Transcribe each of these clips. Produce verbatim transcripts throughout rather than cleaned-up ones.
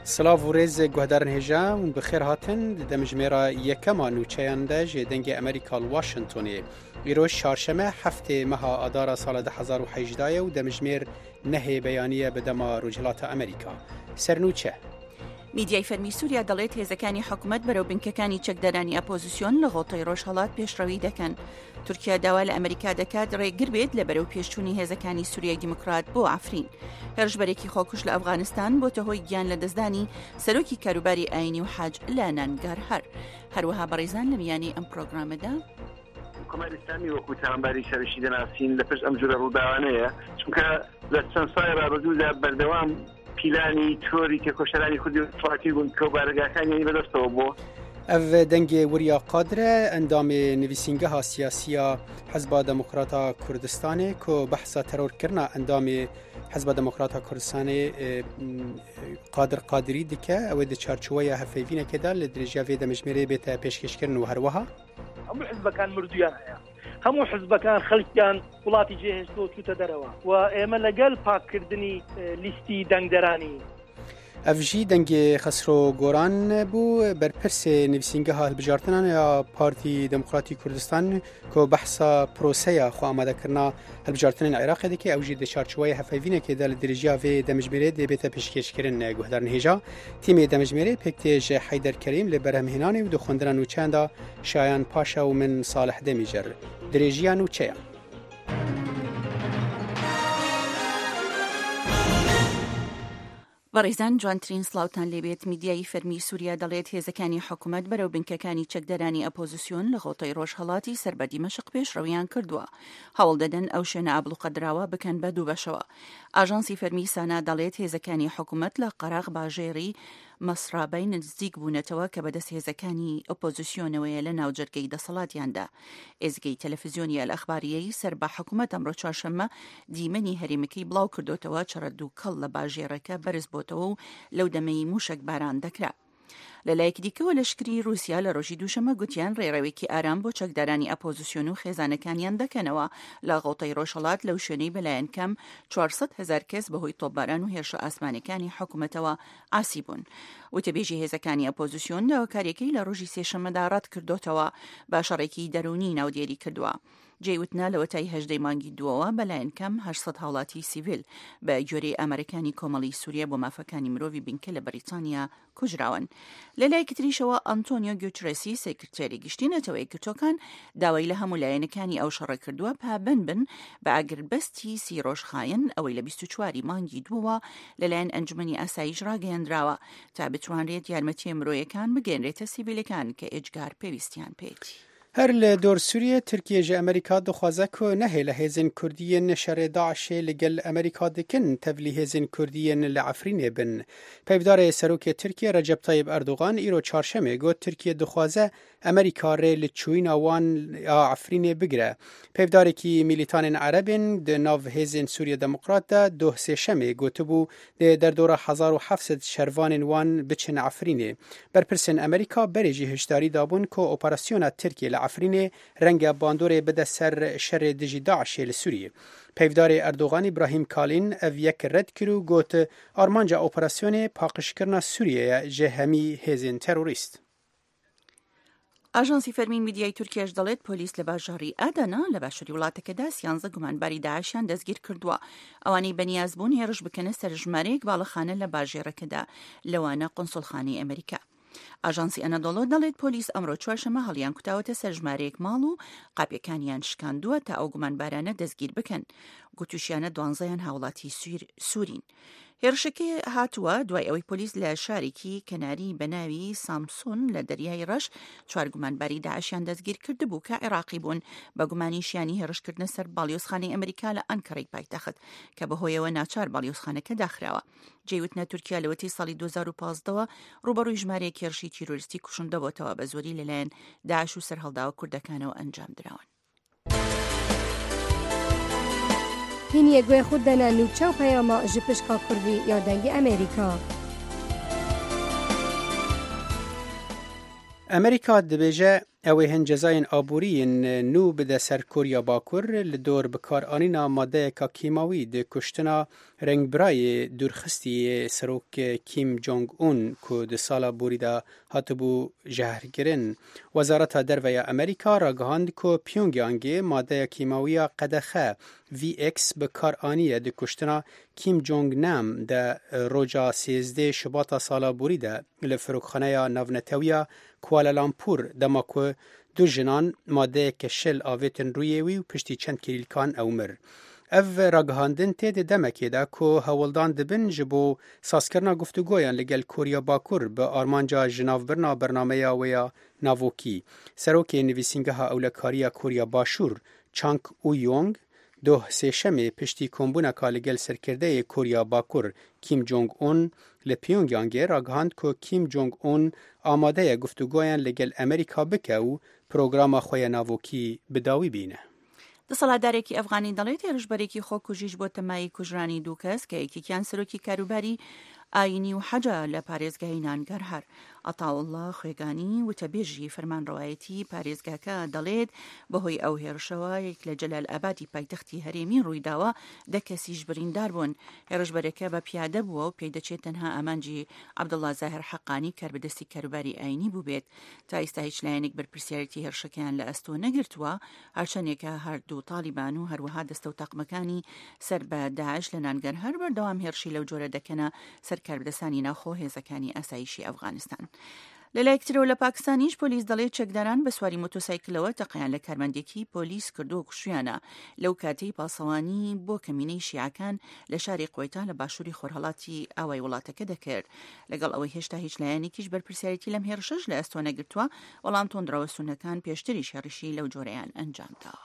سلاف و ریز گوهدارن هجا و بخیر هاتن دمجمێرە یەکەما نوچەیاندا ji dengê Amerîka li Washingtonê. Îroj çarşeme heftê meha adara sala du hezar û hejdayê û demjmêr nehê beyaniye bi dema Rojhilata Amerîka. Sernûçe. میدیای فەرمی سووریا دەڵێت هێزەکانی حکوومەت بەرەو بنکەکانی چەکدەرانی ئەپۆزیسیۆن لە غۆڵتەی ڕۆژهەڵات پێشڕەوی دەکەن. تورکیا داوا لە ئەمریکا دەکات ڕێگر بێت لە بەرەو پێشچوونی هێزەکانی سووریای دیموکرات بۆ ئافرین. هێرشبەرێکی خۆکوش لە ئەفغانستان بۆتە هۆی گیان لە دەستدانی سەرۆکی کاروباری ئاینی و حاج لە نانگارهەر. هەروەها بەڕێزان لە میانی ئەم پرۆگرامەدا کومارستانی وەکو تەمەباری شەرشی دەناسین لە پشت ئەم جورە ڕووداوانەیە، چونکە لە چەند ساڵی ڕابردوودا بەردەوام پیلانی تۆری کە کۆشەرانی کوردی و فڵاتی بوون کە بارگاکانی بەدەستەوە بۆ ev dengê wiriya qadre endamê nivîsîngeha siyasiya Hezba Demokrata Kurdistanê ku behsa terorkirina endamê Hezba Demokrata Kurdistanê Qadir Qadirî dike ew ê di çarçoveya hevpeyvînekê de li dirêjiya vê demejmêrê bête pêşkêşkirin û herweha hemû hizbekan mirduyan heye hemû hizbekan xelkiyan وڵاتی جێهێشتەوە چووتە دەرەوە و ئێمە لەگەل پاکردنی لیستی دەنگدەرانی ev jî dengê Xesro Goran bû berpirsê nivîsîngeha hilbijartinan ya Partî Demokratîk Kurdistan ku behsa proseya xwe amadekirina hilbijartinên Iraqê dike ew jî di çarçoveya hevpeyvînekê de li dirêjiya vê demejmêrê dê bête pêşkêşkirin guhdarên hêja. Tîmê demejmêrê pêk tê ji Heyder Kerîm li berhemhênanê û di xwendina nûçeyan da Şayan Paşa û min Salih Demîjer. Dirêjiya nûçeyan بەڕێزان جوانترین سلااوان لێبێت میدیای فەرمی سووریا دەڵێت هێزەکانی حکوومەت بەرەو بنکەکانی چەکدەرانی ئەپۆزیسیۆن لە غۆڵتەی ڕۆژهەڵاتی سەر بە دیمەشق پێشڕەویان کردووە. هەوڵ دەدەن ئەو شوێنە ئابلوقەدراوە بکەن بە دوو بەشەوە. ئاژانسی فەرمی سانا دەڵێت هێزەکانی حکوومەت لە قەراغ باژێری مەسرابەی نزیک بوونەتەوە کە بەدەست هێزەکانی ئۆپۆزیسیۆنەوەیە لە ناوجەرگەی دەسەڵاتیاندا. ئێزگەی تەلەڤیزیۆنی ئەخباریەی سەر بە حکوومەت ئەمڕۆ چوارشەممە دیمەنی هەرێمەکەی بڵاو کردوتەوە چڕەد و کەڵ لە باژێرەکە بەرز بۆتەوە و لەو دەمەی موشک باران دەکرا. لەلایەکی دیکەوە لەشکری رووسیا لە ڕۆژی دووشەمە گوتیان ڕێڕەوێکی ئارام بۆ چەکدارانی ئەپۆزیسیۆن و خێزانەکانیان دەکەنەوە لە غەڵتەی ڕۆژهەڵات لەو شوێنەی بەلایەن کەم چوارسەد هەزار کەس بەهۆی تۆپباران و هێرشە ئاسمانەکانی حکوومەتەوە ئاسی بوون. وتەبێژی هێزەکانی ئەپۆزیسیۆن داواکاریەکەی لە ڕۆژی سێشەممەدا ڕەت کردوتەوە بە شەڕێکی دەرونی ناودێری کردووە. جێوتنا لە وەتای هەژدەی مانگی دووەوە بەلایەن کەم هەشت هاوڵاتی سیڤیل بە گوێرەی ئەمریکانی کۆمەڵی سووریا بۆ مافەکانی مرۆڤی بنکە لە بەریتانیا کوژراون. لەلایەکی تریشەوە ئەنتۆنیۆ گوترێسی سێکرتێری گشتی نەتەوە یەکگرتووەکان داوای لە هەموو لایەنەکانی ئەو شەڕە کردووە پابند بن بە ئاگربەستی سی ڕۆژخایەن ئەوەی لە بیست و چواری مانگی دووەوە لەلایەن ئەنجومەنی ئاسایش ڕاگەیاندراوە تا بتوانرێت یارمەتیە مرۆیەکان بگەێنرێتە سیڤیلەکان کە ئێجگار پێویستیان پێێتی. هەر لە دۆر سووریە تورکیە ji ئەمریکا دixwaze ku nehê li hêzên Kurdiyên şerê Daişê li gel Amerîka dikin tevlî hêzên Kurdiyên li Efrînê bin. Peyvdarê Serokê Tirkiye Recep Tayyip Erdogan îro çarşemê got Tirkiye dixwaze Amerîka rê li çûyîna wan ya Efrînê bigire. Peyvdarekî Mîlîtanên Erebên di nav hêzên Sûriya Demokrat de doh sêşemê gotibû dê derdora hezar û heft sed şervanên wan biçin Efrînê. Berpirsên Amerîka berê jî hişdarî dabûn ku operasyona Tirkiye li Efrînê renga bandorê bide ser şerê dijî Daişê li Sûriyê. Peyvdarê Erdogan İbrahim Kalin ev yek red kir û got armanca operasyonê paqijkirina Sûriyeyê ji hemî hêzên terorîst. ئاژانسی فەرمی میدیای تورکیاش دەڵێت پۆلیس لە باژاری ئادانا لە باشووری وڵاتەکەدا سیانزە گومانباری داعشیان دەستگیر کردووە. ئەوانەی بەنیاز بوون هێرش بکەنە سەر ژمارەیەک باڵەخانە لە باژێرەکەدا لەوانە قونسڵخانەی ئەمریکا. ئاژانسی ئەنەدۆڵۆ دەڵێت پۆلیس ئەمڕۆ چوارشەمە هەڵیان کوتاوەتە سەر ژمارەیەک ماڵ و قاپیەکانیان شکاندووە تا ئەو گومانبارانە دەستگیر بکەن. گوتوشیانە دوانزەیان هاوڵاتی سوورین. هێرشەکە هاتووە دوای ئەوەی پۆلیس لە شارێکی کەناری بە ناوی سامسون لە دەریای ڕەش چوار گومانباری داعشیان دەستگیر کردبوو کە عێراقی بوون بە گومانیشیانی هێرشکردنە سەر باڵیۆزخانەی ئەمریکا لە ئەنکەڕەی پایتەخت کە بەهۆیەوە ناچار باڵیۆزخانەکە داخراوە. جێوتنە تورکیا لەوەتی ساڵی دوو هەزار و پانزدەوە ڕوبەڕووی ژمارەیەکی هێرشی تیرۆریستی کوشندەبووەتەوە بە زۆری لەلایەن داعش و سەرهەڵداوە کوردەکانەوە ئەنجام دراون. هینیە گوێ خود دەنا نوچە و پەیامە ji pişka Kurdî ya dengê Amerîka. ئەمریکا دەبێژە اوی هن جزاین آبورین نو بده سر کوریا باکور لدور بکار آنینا ماده که کیماوی ده کشتنا رنگ برای دورخستی سروک کیم جونگ اون که ده سالا بوریده هاتبو جهرگرن. وزارت دروی امریکا را گهاند که پیونگیانگی ماده کیماوی قدخه وی اکس بکار آنیه ده کشتنا کیم جونگ نام ده روژا سیزده شباط سالا بوریده لفروخانه نونتویا کوالالامپور دماکو دو جنان ماده کشل آویتن رویوی و پشتی چند کلیلکان اومر. او راگهاندن تید دمکی ده که هولدان دبن جبو ساسکرنا گفتگویان لگل کوریا باکور به آرمانجا جناف برنا برنامه یا ویا ناووکی. سروک نویسینگه ها اولکاریا کوریا باشور چانک او یونگ دو سیشم پشتی کمبونا کالگل سرکرده کوریا باکور کیم جونگ اون لپیونگیانگی راگهاند که کیم جونگ اون آماده گفتگویان لگل امریکا بکه و پروگرام خوی ناووکی بداوی بینه. دەسەڵاتدارێکی ئەفغانی دەڵێت هێرشبەرێکی خۆ کوژیش بۆ تەمای کوژرانی دوو کەس کە یەکێکیان سەرۆکی کاروباری ئاینی و حەجە لە پارێزگای نانگەر هەر. ئەتاوڵڵا خوێگانی وتەبێژی فەرمانڕەوایەتی پارێزگاکە دەڵێت بەهۆی ئەو هێرشەوە یەک لە جەلال ئابادی پایتەختی هەرێمی ڕوویداوە دە کەسیش بریندار بوون. هێرشبەرەکە بە پیادە بووە و پێی دەچێت تەنها ئامانجی عەبدوڵڵا زاهر حەقانی کاربەدەستی کاروباری ئاینی بوو بێت. تا ئێستا هیچ لایەنێک بەرپرسیارەتی هێرشەکەیان لە ئەستۆ نەگرتووە، هەرچەندێکە هەردوو تالیبان و هەروەها دەستە و تاقمەکانی سەر بە داعش لە نانگەر هەر بەردەوام هێرشی لەو جۆرە دەکەنە سەر کاربەدەستانی ناوخۆ هێزەکانی ئاسایشی ئەفغانستان. لەلایەکترەوە لە پاکستانیش پۆلیس دەڵێت چەکداران بە سواری مۆتۆسایکلەوە تەقیان لە کارمەندێکی پۆلیس کردو و کوشویانە لەو کاتەی پاسەوانی بۆ کەمینەی شیعەکان لە شاری قوێتا لە باشووری خۆرهەڵاتی ئاوای وڵاتەکە دەکرد. لەگەڵ ئەوەی هێشتا هیچ لایەنێکیش بەرپرسیارەتی لەم هێرشەش لە ئەستۆ نەگرتووە، بەڵام تۆندراوە سونەکان پێشتری شێڕشی لەو جۆرەیان ئەنجامداوە.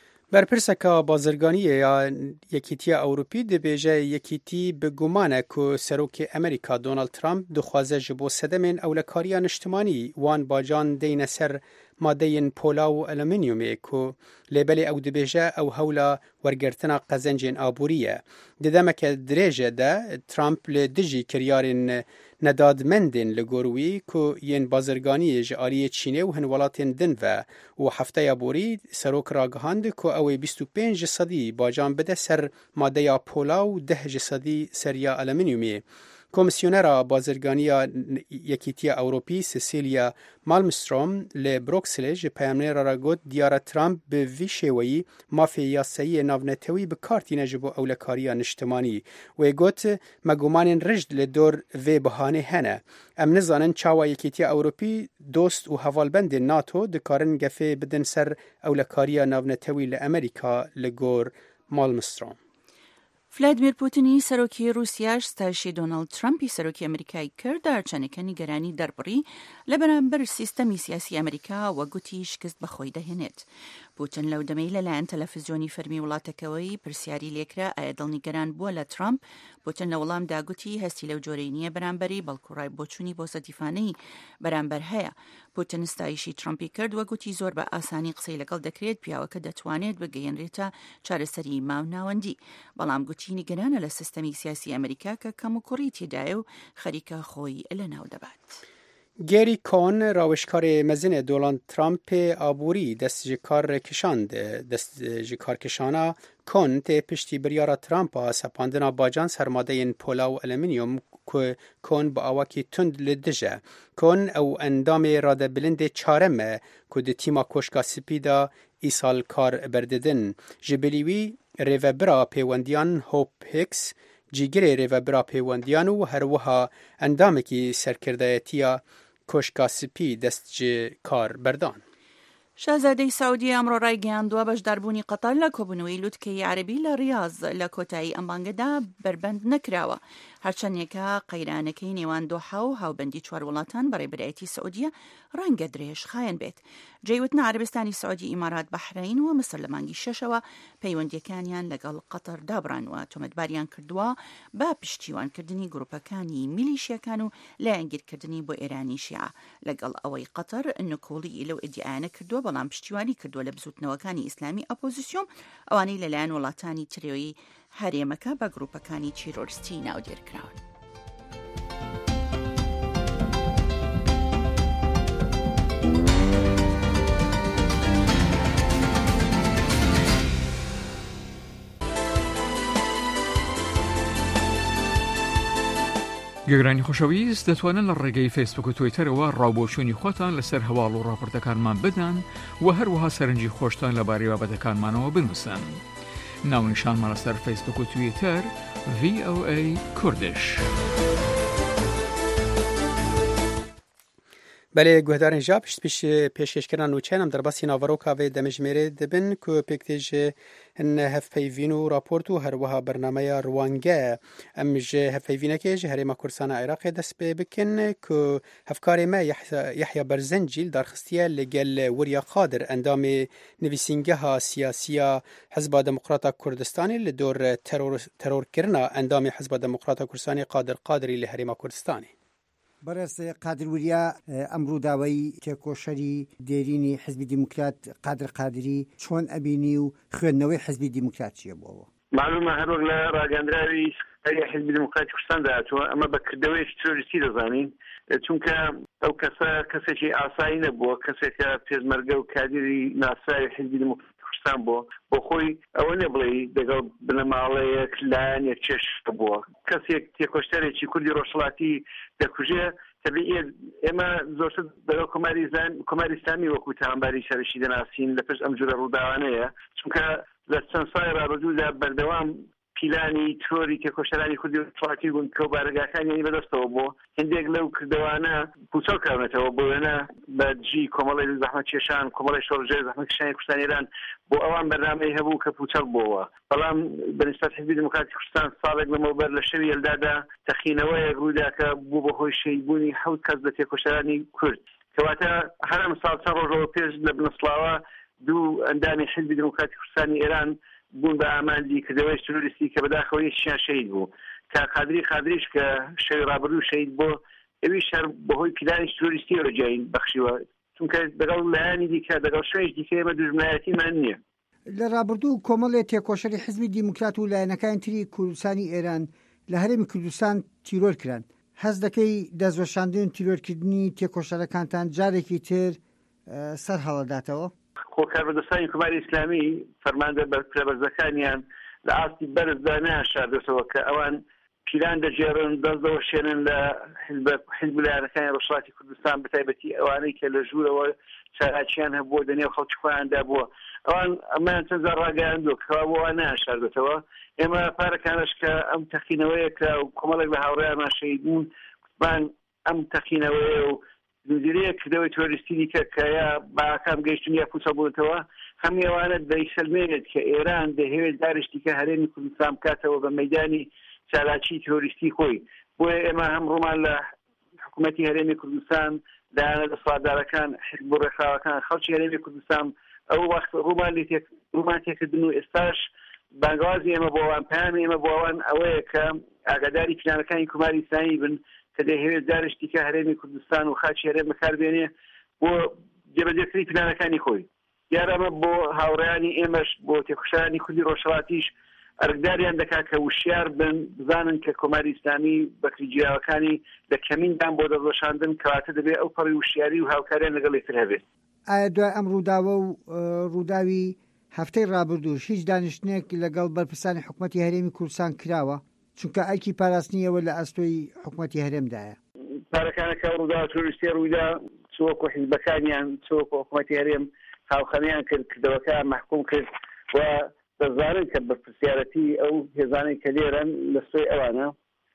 برپرسکا بازرگانی یا یکیتی اوروپی دبیجه یکیتی به گمانه که سروک امریکا دونالد ترامپ دخوازه جبو سدمین اولکاریان اجتماعی وان باجان دین سر ماده پولا و المنیومی که لیبل او دبیجه او هولا ورگرتنا قزنجین آبوریه. ددمک دریجه ده ترامپ لدجی کریارین ندادمندین لگوروی که ین بازرگانی جاری چینه و هنولاتین دن و و هفته آبوری سروک راگهاند که اوی بیست و پنج صدی باجان بده سر ماده پولا و ده جسدی سریا المنیومی. کمیسیونر بازرگانی یکیتی اوروپی سیسیلیا مالمستروم لبروکسل ج پیامنر را گفت دیار ترامپ به وی شوی مافیا سی ناونتوی به کارتی نجبو اولکاریا اجتماعی و گفت مگومان رجد لدور و بهانه هنه ام نزانن چاوا یکیتی اوروپی دوست و حوالبند ناتو دکارن گفه بدن سر اولکاریا ناونتوی لامریکا لگور مالمستروم. ڤلادیمیر پوتینی سەرۆکی رووسیاش ستایشی دۆناڵد ترامپی سەرۆکی ئەمریکای کرد هەرچەندێکە نیگەرانی دەربڕی لە بەرامبەر سیستەمی سیاسی ئەمریکا وە گوتی شکست بەخۆی دەهێنێت. پوتین لەو دەمەی لەلایەن تەلەڤیزیۆنی فەرمی وڵاتەکەوەی پرسیاری لێکرا ئایا دڵنیگەران بووە لە ترامپ. پوتین لە وەڵامدا گوتی هەستی لەو جۆرەی نییە بەرامبەری بەڵکو ڕای بۆچوونی بۆ سەدیفانەی بەرامبەر هەیە. پوتین ستایشی ترامپی کرد وە گوتی زۆر بە ئاسانی قسەی لەگەڵ دەکرێت پیاوەکە دەتوانێت بگەیەنرێتە چارەسەری ماو ناوەندی، بەڵام گوتی نیگەرانە لە سیستەمی سیاسی ئەمریکا کە کەم و کوڕی تێدایە و خەریکە خۆی لەناو دەبات. گری کون راوشکار مزن دونالد ترامپ آبوری دست جکار کشاند دست جکار کشانا کون ته پشتی بریارا ترامپ سپاندنا باجان سرماده این پولا و المنیوم که کون با آواکی تند لدجه کون او اندام راده بلند چارمه که ده تیما کشکا سپیدا ایسال کار برددن جبلیوی ریوبرا پیوندیان هوپ هیکس جیگری ریوبرا پیوندیان و هر وها اندامکی سرکردایتیا کشکا سپی دست جی کار بردان. شازادەی سعودی ئەمڕۆ ڕایگەیاندووە بەشداربوونی قەتەر لە کۆبوونەوەی لوتکەی عەرەبی لە ڕیاض لە کۆتایی ئەم مانگەدا بەربەند نەکراوە، هەرچەندێکە قەیرانەکەی نێوان دۆحا و هاوبەندی چوار وڵاتان بەڕێبەرایەتی سعودیە ڕەنگە درێژ خایەن بێت. جێوتنە عەرەبستانی سعودی ئیمارات بەحرەین و مسر لە مانگی شەشەوە پەیوەندیەکانیان لەگەڵ قەتەر دابڕانوە تۆمەتباریان کردووە با پشتیوانکردنی گروپەکانی میلیشیەکان و لایەنگیرکردنی بۆ ئێرانی شیعە، لەگەڵ ئەوەی قەتەر نکۆڵی لەو ئیدعایانە کردووە بەڵام پشتیوانی کردووە لە بزوتنەوەکانی ئیسلامی ئۆپۆزیسیۆن ئەوانەی لەلایەن وڵاتانی ترەوەی هەرێمەکە بە گروپەکانی تیرۆریستی ناودێرکراون. گەگرانی خۆشەویست دەتوانن لە ڕێگەی فیسبوک و تویتەرەوە ڕاوبۆچوونی خۆتان لەسەر هەواڵ و ڕاپۆرتەکانمان بدەن و هەروەها سەرنجی خۆشتان لەبارەی بابەتەکانمانەوە بنووسن. ناونیشانمان لەسەر فیسبوک و تویتەر ڤی ئۆ ئەی کوردش. بله گوهدارن جا پشت پیش پیشکشکران نوچین هم در باسی ناوروکا و دمجمره دبن که پکتیج ان هف پیوین و راپورت و هر وها برنامه روانگه امج هف پیوینه که جهری ما کورسان عراق دست بکن که هفکار ما یحیی برزنجیل در خستیه لگل وریا قادر اندام نویسینگه ها سیاسی حزب دموکرات کردستانی لدور ترور ترور کرنا اندام حزب دموکرات کردستانی قادر قادری لهری ما کردستانی. بەڕێز قادر وریا ئەمڕوو داوای تێکۆشەری دێرینی حزبی دیموکرات قادر قادری چۆن ئەبینی و خوێندنەوەی حزبی دیموکرات چییە بۆەوە؟ معلومە هەروەک لە ڕاگەاندراوی حزبی دیموکراتی کوردستان داهاتووە ئەمە بەکردەوەی تۆریستی دەزانین چونکە ئەو کەسە کەسێکی ئاسایی نەبووە کەسێکە پێشمەرگە و کادری ناسای حزبی دیموکراتی کوردستان بووە بۆ خۆی ئەوە نەبڵێ دەگەڵ بنەماڵەیەک لایەن یەک چێش بووە کەسێک تێکۆشتەرێکی کوردی ڕۆژهەڵاتی دەکوژێ تەبیعیە ئێمە زۆرتر دەگەڵ کۆماری ئیسلامی وەکو تاوانباری شەڕیشی دەناسین لە پشت ئەم جورە ڕووداوانەیە چونکە لە چەند ساڵی ڕابردوودا بەردەوام پیلانی تۆری تێکۆشەرانی کوردی ڕۆژهەڵاتی بوون کە بارەگاکانیانی بەدەستەوە بۆ هەندێک لەو کردەوانە پوچەڵ کراونەتەوە بۆ وێنە بەجی کۆمەڵی زەحمەت کێشان کۆمەڵی شۆڕژێ زەحمەت کێشانی کوردستان ئێران بۆ ئەوان بەرنامەی هەبوو کە پوچەڵ بووەوە بەڵام بەنسبەت حزبی دیموکراتی کوردستان ساڵێک لەمەوبەر لە شەوی هەلدادا تەخینەوەیەک ڕوویدا کە بوو بەهۆی شەیدبوونی حەوت کەس لە تێکۆشەرانی کورد کەواتە هەرم ساڵ چەند ڕۆژەوە پێش لە بنەسڵاوە دوو ئەندامی حزبی دیموکراتی کوردستانی ئێران بوون بە ئاماندی کردەوەی تۆریستی کە بەداخەوە یەکیان شەهید بوو کە قادری قادریش کە شەوی ڕابردوو شەهید بوو ئەویش هەر بەهۆی پیلانی تۆریستی ڕێجاین بەخشیوە چونکە دەگەڵ لایانی دیکە دەگەڵ شوێش دیکە ئێمە دوژمنایەتیمان نییە. لە ڕابردوو کۆمەڵێ تێکۆشەری حزبی دیموکرات و لایەنەکانی تری کوردستانی ئێران لە هەرێمی کوردستان تیرۆر کران هەز دەکەی دەستوەشاندن تیرۆرکردنی تێکۆشەرەکانتان جارێکی تر سەر هەڵەداتەوە؟ خۆکاربەدەستانی کوماری ئیسلامی فەرماندە بەرپرسەکانیان لە ئاستی بەرزدا ناشاردەوە کە ئەوان پیلان دەجێڕن دەست دەوەشێنن لە حزب لایەنەکانی ڕۆژهەڵاتی کوردستان بەتایبەتی ئەوانەی کە لە ژوورەوە چالاکیان هەبووە دەنێو خەڵکی خۆیاندا بووە ئەوان ئەمان چەند جار ڕاگەیاندووە کەوا بۆ ئەوان ناشاردێتەوە ئێمە پارەکانش کە ئەم تەقینەوەیە کە کۆمەڵێک لە هاوڕێیانمان شەهید بوون کوتمان ئەم تەقینەوەیە و زنجیرەیە کردەوەی تۆریستی دیکە کە یا باکام گەیشتن یا پوچە بوونەوە هەمی ئەوانە دەیسەلمێنێت کە ئێران دەهەوێت دارشتیکە هەرێمی کوردستان بکاتەوە بە مەیدانی چالاکی تۆریستی خۆی بۆیە ئێمە هەم ڕۆمان لە حکوومەتی هەرێمی کوردستان دایانە دەسەڵاتدارەکان حزب و ڕێکخراوەکان خەڵکی هەرێمی کوردستان ئەو وەخت ڕوومان ڕوومان تێکردن و ئێستاش بانگوازی ئێمە بۆ ئەوان پامی ئێمە بۆ ئەوان ئەوەیە کە ئاگاداری پلانەکانی کوماری ئیسلامی بن کە دەهەوێت دارشتیکە هەرێمی کوردستان و خاچی هەرێم بەکاربێنێ بۆ جێبەجێکردنی پلانەکانی خۆی دیارەمە بۆ هاوڕێیانی ئێمەش بۆ تێکۆشەرانی کوردی ڕۆژهەڵاتیش ئەرکداریان دەکات کە وشیار بن بزانن کە کۆماری ئیسلامی بەکریجیاوەکانی لە کەمیندان بۆ دەدۆشاندن کەواتە دەبێت ئەو پەڕی وشیاری و هاوکاریان لەگەڵ یەکتر هەبێت. ئایا دوای ئەم ڕووداوە و ڕووداوی هەفتەی ڕابردووش هیچ دانیشتنێک لەگەڵ بەرپرسانی حکوومەتی هەرێمی کوردستان کراوە چونکە ئەرکی پاراستنیەوە لە ئەستۆی حکوومەتی هەرێمدایە؟ پارەکانەکە ڕوودا تۆریستی ڕوویدا چۆکۆ حیزبەکانیان چۆکۆ حکوومەتی هەرێم هاوخەمیان کرد کردەوەکە محکوم کرد و دەزانن کە بەرپرسیارەتی ئەو هێزانەی کە لێرەن لە سوێ ئەوانە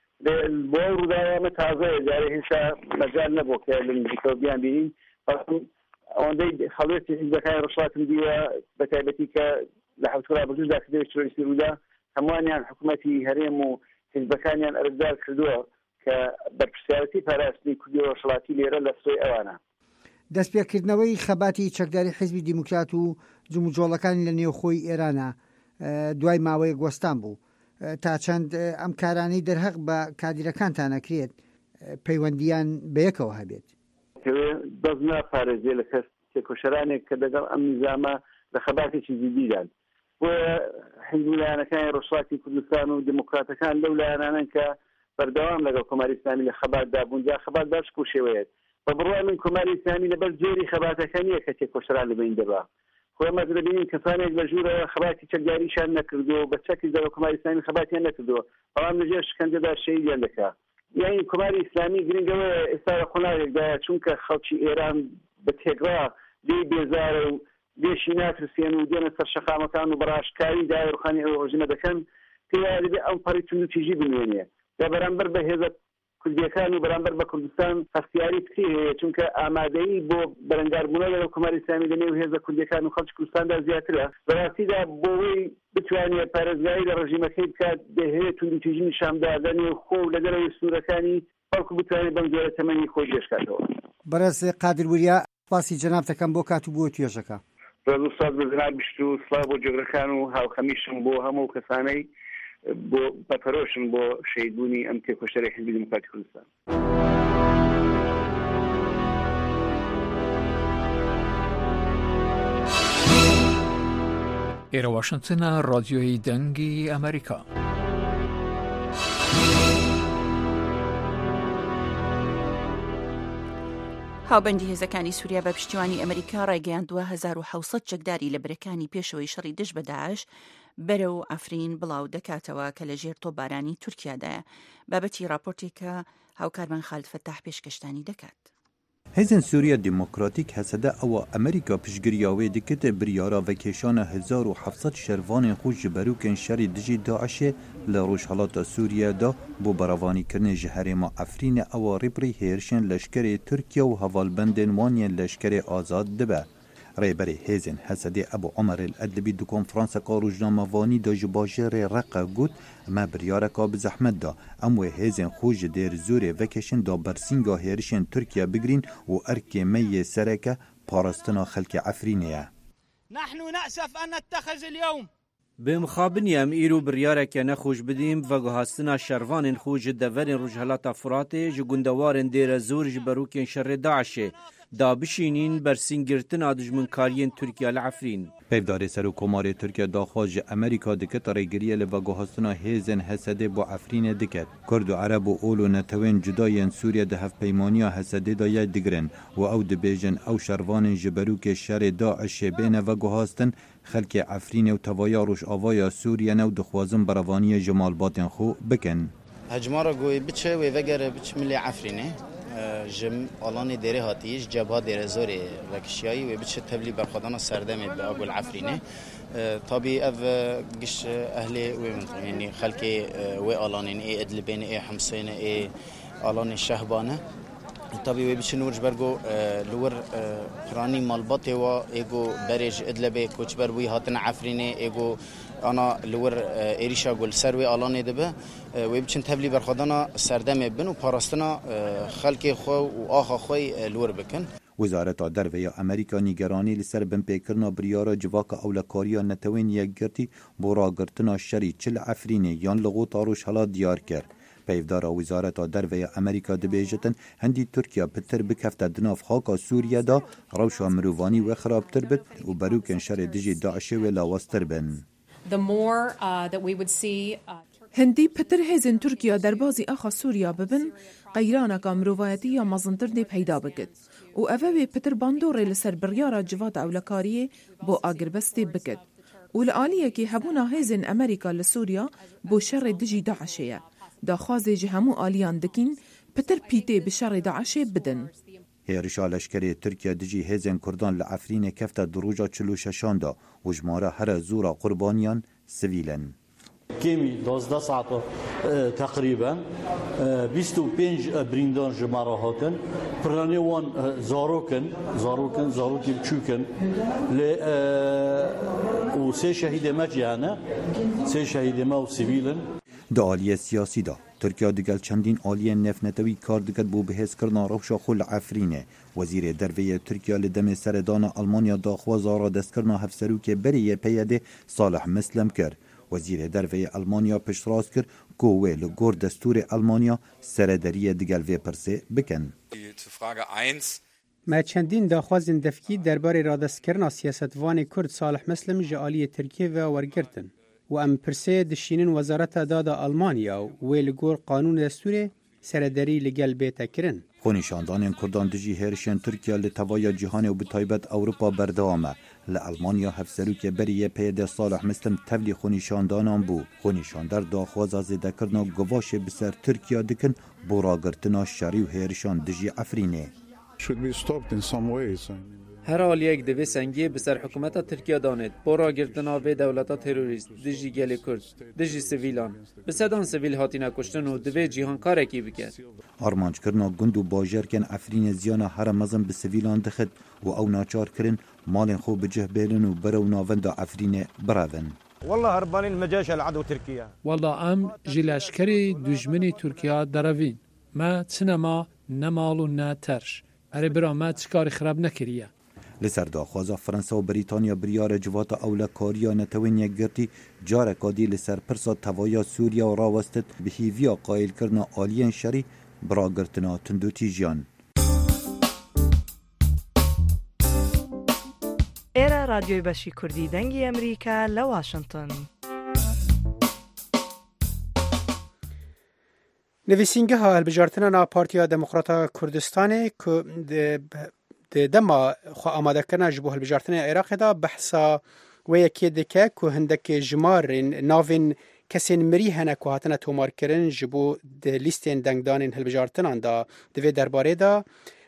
بۆ ڕووداوامە تازەیە جارێ هێشتا مەجال نەبوو کە لە نزیکەوە بیان بینین ئەوەندەی خەڵێتی حیزبەکانی ڕۆژهەڵاتم دیوە بەتایبەتی کە لە هەفتەی ڕابردوودا کردەوەی تۆریستی ڕوودا هەمووانیان حکوومەتی هەرێم و حیزبەکانیان ئەرکدار کردووە کە بەرپرسیارەتی پاراستنی کوردی ڕۆژهەڵاتی لێرە لە سوێ ئەوانە. دەستپێکردنەوەی خەباتی چەکداری حیزبی دیموکرات و جموجۆڵەکانی لە نێوخۆی ئێرانە دوای ماوەیە گۆستان بوو تا چەند ئەم کارانەی دەرهەق بە کادیرەکانتان ئەکرێت پەیوەندیان بەیەکەوە هەبێت دەست ناپارێزێ لە کەس تێکۆشەرانێک کە دەگەڵ ئەم نیزامە لە خەباتێکی جدیدان بۆیە حیزب لایەنەکانی ڕۆژهەڵاتی کوردستان و دموکراتەکان لەو لایەنانن کە بەردەوام لەگەڵ کۆماری ئیسلامی لە خەباتدا بوون جا خەبات باش کوشێوەیەت بە بڕوای من کۆماری ئیسلامی لەبەر جێری خەباتەکە نییە کە تێکۆشەران لەبین دەبا خۆمە دەبینین کەسانێک لە ژوورەوە خەباتی چەکداریشان نەکردو بە چەکی دەرەوە کۆماری ئیسلامی خەباتیان نەکردووە بەڵام لەژێر شکەنجەدا شەیدیان دەکات یعنی کۆماری ئیسلامی گرنگەوە ئێستا لە قۆناغێکدایە چونکە خەڵکی ئێران بە تێگڕا دێی بێزارە و دێشی ناترسێن و دێنە سەر شەقامەکان و بەڕاشکاری دای ڕوخانی ئەوە ڕژیمە دەکەن پێوایە دەبێت ئەم پەڕی تونند و تیژی بنوێنێ یا بەرامبەر بە هێزە کوردیەکان و بەرامبەر بە کوردستان هەستیاری پکری هەیە چونکە ئامادەیی بۆ بەرەنگاربوونە لەگەڵ کۆماری ئیسلامی لەنێو هێزە کوردیەکان و خەڵکی کوردستاندا زیاترە بەڕاستیدا بۆەوەی بتوانێت پارێزگایی لە ڕژیمەکەی بکات دەهەیە تونند و تیژی نیشاندا لەنێو خۆ و لەگەڵەوەی سوورەکانی بەڵکو بتوانێت بەم جۆرە تەمەنی خۆی گەشتکاتەوە. بەڕێز قادر وریا سپاسی جەناب دەکەم بۆ کات و بۆ توێژەکە. ڕێز ساز بە جەناب بیست و سڵاو بۆ جێگرەکان و هاوخەمیشم بۆ هەموو کەسانەی بۆ بەپەرۆشن بۆ شەیدبوونی ئەم تێکۆشەری حیزبی دموکراتی کوردستان. ئێرە واشنگتنە ڕادیۆی دەنگی ئەمریکا. هاوبەندی هێزەکانی سووریا بە پشتیوانی ئەمریکا ڕایگەیان دو هەزار و حەوسەد چەکداری لە برەکانی پێشەوەی شەڕی دژ بە داعش بەرە و ئەفرین بڵاو دەکاتەوە کە لە ژێر تۆپبارانی تورکیادایە. بابەتی راپۆرتێکە هاوکارمان خالد فەتاح پێشکەشتانی دەکات. هێزن سووریا دیموکراتیک هەسەدە ئەوە ئەمریکا پشتگیریاوێ دکت بریارا vekêşana hezar û heft şervanên xwe ji berûkên şerê dijî Daişê li rojhilata Sûriya da bû beravanîkirinê ji herêma Efrînê ewa rêpirî hêrişên leşkerê Tirkiye û hevalbendên wan yên leşkerê azad dibe. Rêberê hêzên Hesedê Ebu Emer el Edlibî di konferanseka rojnamevanî da ji bajêrê Reqa got me biryareka bi zehmet da em wê hêzên xwe ji Dêrezorê vekêşin da bersînga hêrişên Tirkiye bigirîn û erkê me yê sereke parastina xelkê Efrînê ye. بمخابنیم ایرو بریارێکە نەخۆش بدیم و گوهاستنا شەروانên xwe ji deverên Rojhilata Furatê ji gundewarên Dêrezor ji berûkên şerê Daişê da bişînîn bersîngirtina dijminkariyên Tirkiye li Efrîn. Pevdarê Serokkomarê Tirkiye daxwaz ji Amerîka dikit rêgiriye li veguhastina hêzên Hesedê bo Efrînê diket. Kurd û Ereb û ol û netewên cudayên Sûriye di hevpeymaniya Hesedê da yek digirin û ew dibêjin ew şervanên ji berûkê şerê Daişê bêne veguhastin xelkê Efrînê û tevaya Rojavaya Sûriye new dixwazin berevaniyê ji malbatên xwe bikin. Hecmara goyê biçe wê vegere biç milê Efrînê ji alanê derê hatî ji cebha Dêrezorê vekişiyayî wê biçe tevlî berxwedana serdemê bi Agul Efrînê. Tabî ev giş ehlê wê min xelkê wê alanên ê Idlibên ê Hemsênê ê alanê Şehbanê. Tabî wê biçin wir ji ber got li wir piranî malbatê wa êgo berê ji Idlibê koçber bûyî hatine Efrînê êgo ana li wir êrîşa gul ser wê alanê dibe wê biçin tevlî berxwedana serdemê bin û parastina xelkê xwe û axa xwe li wir bikin. Wizareta Derve ya Amerîka nîgeranî li ser binpêkirina biryara civaka ewlekariya netewên yekgirtî bo ragirtina şerî çi li Efrînê yan li gota Rojhilat diyar kir. Peyvdara Wizareta Derve ya Amerîka dibêjitin hendî Tirkiye pitir bikefte di nav xaka Sûriye da rewşa mirovanî we xirabtir bit û berûkên şerê dijî Daişê wê lawaztir bin. هندی پتر هێزن تورکیا دەربازی ئاخا سووریا ببن قەیرانەکە مرۆڤایەتیە مەزنتر پەیدا بکرد و ئەvە wê pitir bandorê li ser biryara civata ewlekariyê bo agirvestê bikird û li aliyekê hebûna hêzên Amerîka li Sûriya bo şerê dijî Daişê ye. Daxwazê ji hemû aliyan dikîn pitir pîtê bi şerê Daişê bidin. Hêrişa leşkerê Tirkiye dijî hêzên Kurdan li Efrînê kefte di roja çil û şeşan da û ji mara here zûra qurbaniyan sivîl in. كيمي دوزده ساعة تقريبا بیست و پنج بريندان جمارة هاتن براني وان زاروكن زاروكن زاروكي بچوكن ل و سه شهيد مجيانا سه شهيد ما و سيفيلن د عالیه سیاسی دا ترکیه دیگل چندین عالیه نفنتوی کار دکت بو بهز کرنا روشا خل عفرینه. وزیر درویه ترکیه لدم سردان آلمانیا داخواز را دست کرنا هفسروک بریه پیده صالح مسلم کرد. وزیر درویه آلمانیا پشتراز کرد گوه لگور دستور آلمانیا سردریه دیگل وی پرسه بکن. ما چندین داخوازن دفکی درباره را دست کرنا سیاستوان کرد صالح مسلم جعالی ترکیه و ورگرتن. و ام پرسه دشینن وزارت دادا آلمانیا و لگور قانون دستور سردری لگل بیتا کرن. خونیشاندان کردان دجی هێرشên Tirkiye li tevaya cîhanê û bi taybet Ewropa berdewam e. Li Almanya hevserûkê beriyê pêdê Salih Mislim tevlî xونîşandanan bû. Xونîşandar daxwaza zêdekirina guvaşê bi ser Tirkiye dikin bo ragirtina şerî û hêrişan dijî Efrînê. Her aliyek divê sengiyê bi ser hikûmeta Tirkiye danêt bo ragirtina vê dewleta terorîst dijî gelê Kurd, dijî sivîlan. Bi sedan sivîl hatine kuştin û divê cîhankarekî bike. Armançkirina gund û bajarkên Efrînê ziyana here mezin bi sivîlan dixit û ew naçar kirin malên xwe bi cih bêlin û berew navenda Efrînê birevin. والله هربانين المجاش العدو تركيا والله ام جلاشكري دجمني تركيا درافين ما تنما نمالو ناترش اري برا ما تشكاري خراب نكريه لسر داخوازا فرانسا و بریتانیا بریار جواتا اولا کاریا نتوین یک گرتی جاره کادی لسر پرسا توایا سوریا و راوستت به هیویا قایل کرنا آلین شری برا گرتنا تندو تیجیان. ایرا رادیوی بشی کردی دنگی امریکا لواشنطن. نویسینگەها هەڵبژاردنە پارتیا دموکراتا کوردستانê ku di dema xwe amadekirina ji bo hilbijartinê Iraqê de behsa wê yekê dike ku hindekê jimarên navên kesên mirî hene ku hatine tomarkirin ji bo di lîstên dengdanên hilbijartinan da di vê derbarê de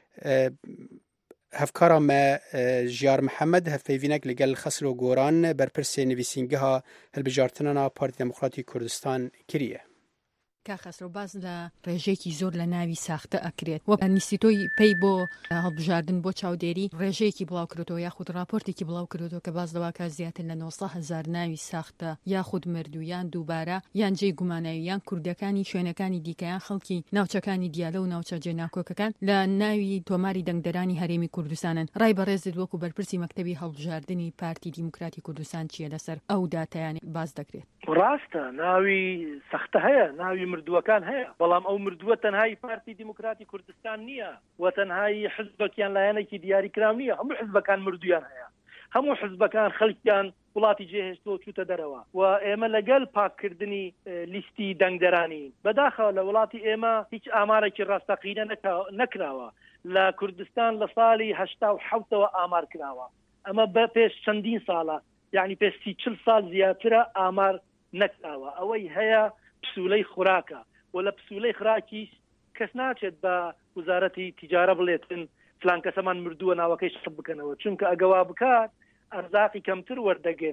hevkara me Jiyar Mihemed hevpeyvînek li gel Xesro Goran berpirsê nivîsîngeha hilbijartinana Partî Demokratî Kurdistan kiriye. کاخەسرۆ باز لە ڕێژەیەکی زۆر لە ناوی ساختە ئەکرێت وە نیستیتۆی پێی بۆ هەڵبژاردن بۆ چاودێری ڕێژەیەکی بڵاو کردەوە یاخود راپۆرتێکی بڵاو کردەوە کە باز دەواکە زیاتر لە نۆ هەزار ناوی ساختە یاخود مردویان دووبارە یان جێی گوماناویان کوردەکانی شوێنەکانی دیکەیان خەڵکی ناوچەکانی دیالە و ناوچە جێناکۆکەکان لە ناوی تۆماری دەنگدەرانی هەرێمی کوردستانن. ڕای بەڕێزت وەکو بەرپرسی مەکتەبی هەڵبژاردننی پارتی دیموکراتی کوردستان چیە لەسەر ئەو داتایانی باز دەکرێت؟ ڕاستە ناوی سەختە هەیە ناوی مردووەکان هەیە بەڵام ئەو مردووە تەنهایی پارتی دیموکراتی کوردستان نییە و تەنهایی حزبەکیان لایەنێکی دیاریکراو نییە هەموو حزبەکان مردویان هەیە هەموو حزبەکان خەڵکیان وڵاتی جێهێشتۆ چوتە دەرەوە و ئێمە لەگەل پاککردنی لیستی دەنگدەرانی بەداخەوە لە وڵاتی ئێمە هیچ ئامارێکی ڕاستەقینە نەکراوە لە کوردستان لە ساڵی هەشتا و حەوتەوە ئامار کراوە ئەمە بە پێش چەندین ساڵە یعنی پێستی چل ساڵ زیاترە ئامار نەکراوە ئەوەی هەیە پسوولەی خوراکە و لە پسوولەی خراکیش کەس ناچێت بە وزارەتی تیجارە بڵێتن فلان کەسەمان مردووە ناوەکەی شق بکەنەوە چونکە ئەگەوا بکات ئەرزاقی کەمتر وەردەگرن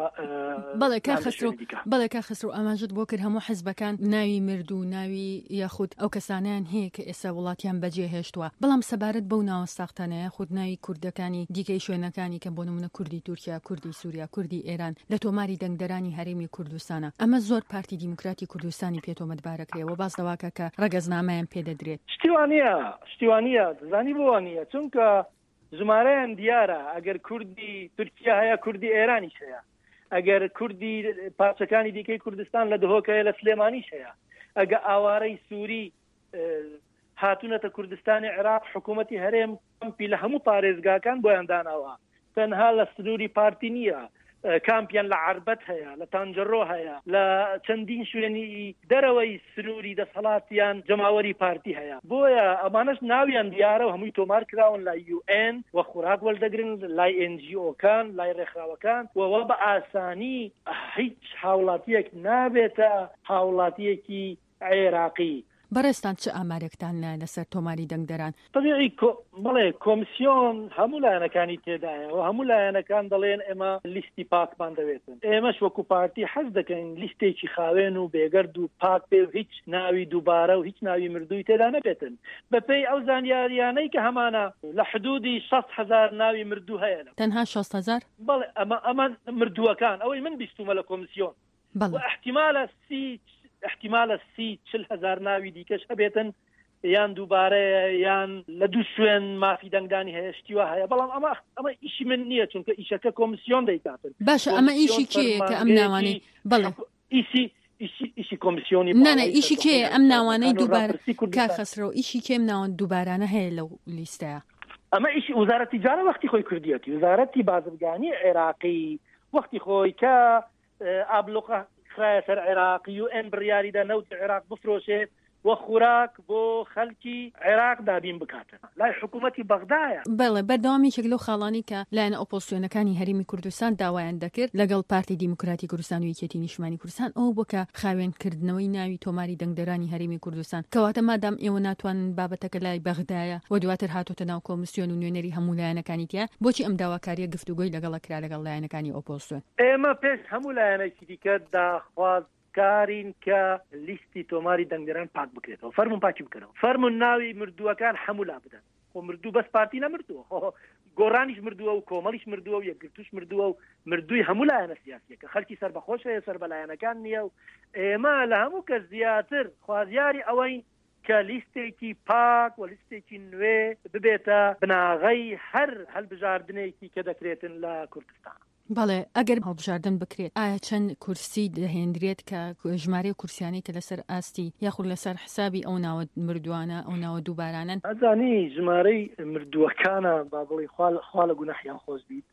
بەڵێ کاخەسرۆ بەڵێ کاخەسرۆ ئاماژت بۆ کرد هەموو حزبەکان ناوی مردوو ناوی یاخود ئەو کەسانیان هەیە کە ئێستا وڵاتیان بەجێ هێشتووە بەڵام سەبارەت بەو ناوە ساختانەیە خود ناوی کوردەکانی دیکەی شوێنەکانی کە بۆ نمونە کوردی تورکیا کوردی سووریا کوردی ئێران لە تۆماری دەنگدەرانی هەرێمی کوردستانە ئەمە زۆر پارتی دیموکراتی کوردستانی پێتۆمەتبارەکرێەوە باز دەواکە کە ڕەگەزنامەیان پێدەدرێت شتیوانە شتیوانە زانی بۆوانە چونکە ژمارەیان دیارە ئەگەر کوردی تورکیا هەیە کوردی ئێرانیش هەیە ئەگەر کوردی پارچەکانی دیکەی کوردستان لە دهۆکەیە لە سلێمانیش هەیە ئەگە ئاوارەی سووری هاتوونەتە کوردستانی عێراق حکوومەتی هەرێم کەمپی لە هەموو پارێزگاکان بۆیان داناوە تەنها لە سنووری پارتی نییە کامپیان لە عربەت هەیە لە تانجەڕۆ هەیە لە چەندین شوێنی دەرەوەی سنووری دەسەڵاتیان جەماوەری پارتی هەیە بۆیە ئەمانەش ناویان دیارە و هەمووی تۆمار کراون لای یو ئێن و خوراک وەردەگرن لای ئێن جی ئۆکان لای ڕێکخراوەکان وەوە بە ئاسانی هیچ هاوڵاتیەک نابێتە هاوڵاتیەکی عێراقی. بەڕێستان چه ئامارێکتان لای لەسەر تۆماری دەنگدەران؟ طبیعی بڵێ کۆمیسیۆن هەموو لایەنەکانی تێدایە و هەموو لایەنەکان دەڵێن ئێمە لیستی پاکمان دەوێتن ئێمەش وەکو پارتی حەز دەکەین لیستێکی خاوێن و بێگەرد و پاک پێ و هیچ ناوی دووبارە و هیچ ناوی مردووی تێدا نەبێتن بەپێی ئەو زانیاریانەی کە هەمانە لە حدودی شەست هەزار ناوی مردوو هەیە تەنها شەست هەزار؟ بەڵێ ئەمە ئەمە مردووەکان ئەوەی من بیستومە لە کۆمیسیۆن و احتیمالە سی احتیمالە سی چل هەزار ناوی دیکەش هەبێتن یان دووبارە یان لە دوو شوێن مافی دەنگدانی هەیە شتیوە هەیە بەڵام ئەمە ئەمە ئیشی من نییە چونکە ئیشەکە کۆمیسیۆن دەیکاتن. باشە ئەمە ئیشی کێ کە ئەم ناوانەی بڵێ ئیسی ئیشی کۆمیسیۆنی نانە ئیشی کێ ئەم ناوانەی دووبارە کاخەسرۆ ئیشی کێم ناوان دووبارانە هەیە لەو لیستەیە؟ ئەمە ئیشی وزارەتی تیجارە وەختی خۆی کردیەتی وزارەتی بازرگانی عێراقی وەختی خۆی کە ئابلوقە خرایە سەر عێراقی و ئەم بڕیاریدا نەوت عێراق بفرۆشێت و خوراک بۆ خەڵکی عێراق دابین بکاتن لای حکوومەتی بەغدایە. بەڵێ بەردەوامیێک لەو خاڵانی کە لایەنە ئۆپۆزیسیۆنەکانی هەرێمی کوردستان داوایان دەکرد لەگەڵ پارتی دیموکراتی کوردستان و یەکێتی نیشتیمانی کوردستان ئەو بووکە خاوێنکردنەوەی ناوی تۆماری دەنگدەرانی هەرێمی کوردستان کەواتە مادام ئێوە ناتوانن بابەتەکە لای بەغدایە و دواتر هاتوتە ناو کۆمیسیۆن و نوێنەری هەموو لایەنەکانی تیا بۆچی ئەم داواکاریە گفتوگۆی لەگەڵ کرا لەگەڵ لایەنەکانی ئۆپۆزیسیۆن؟ ئێمە پێش هەموو لایەنێکی دیکە داخواز کارین کە لیستی تۆماری دەنگدەران پاک بکرێتەوە فەرمون پاکی بکەنەوە فەرمون ناوی مردووەکان هەموو لا بدەن خۆ مردوو بەس پارتی نەمردووە گۆڕانیش مردووە و کۆمەڵیش مردووە و یەکگرتوش مردووە و مردووی هەموو لایەنە سیاسیەکە خەڵکی سەربەخۆش هەیە سەر بە لایەنەکان نییە و ئێمە لە هەموو کەس زیاتر خوازیاری ئەوەی کە لیستێکی پاک و لیستێکی نوێ ببێتە بناغەی هەر هەڵبژاردنێکی کە دەکرێتن لە کوردستان. بەڵێ ئەگەر هەڵبژاردن بکرێت ئایا چەند کورسی دەهێنرێت کە ژمارەی کورسیانی کە لەسەر ئاستی یاخود لەسەر حسابی ئەو ناوە مردووانە ئەو ناوە دووبارانن ئەزانی ژمارەی مردووەکانە با بڵێ خوا لە گوناحیان خۆش بیت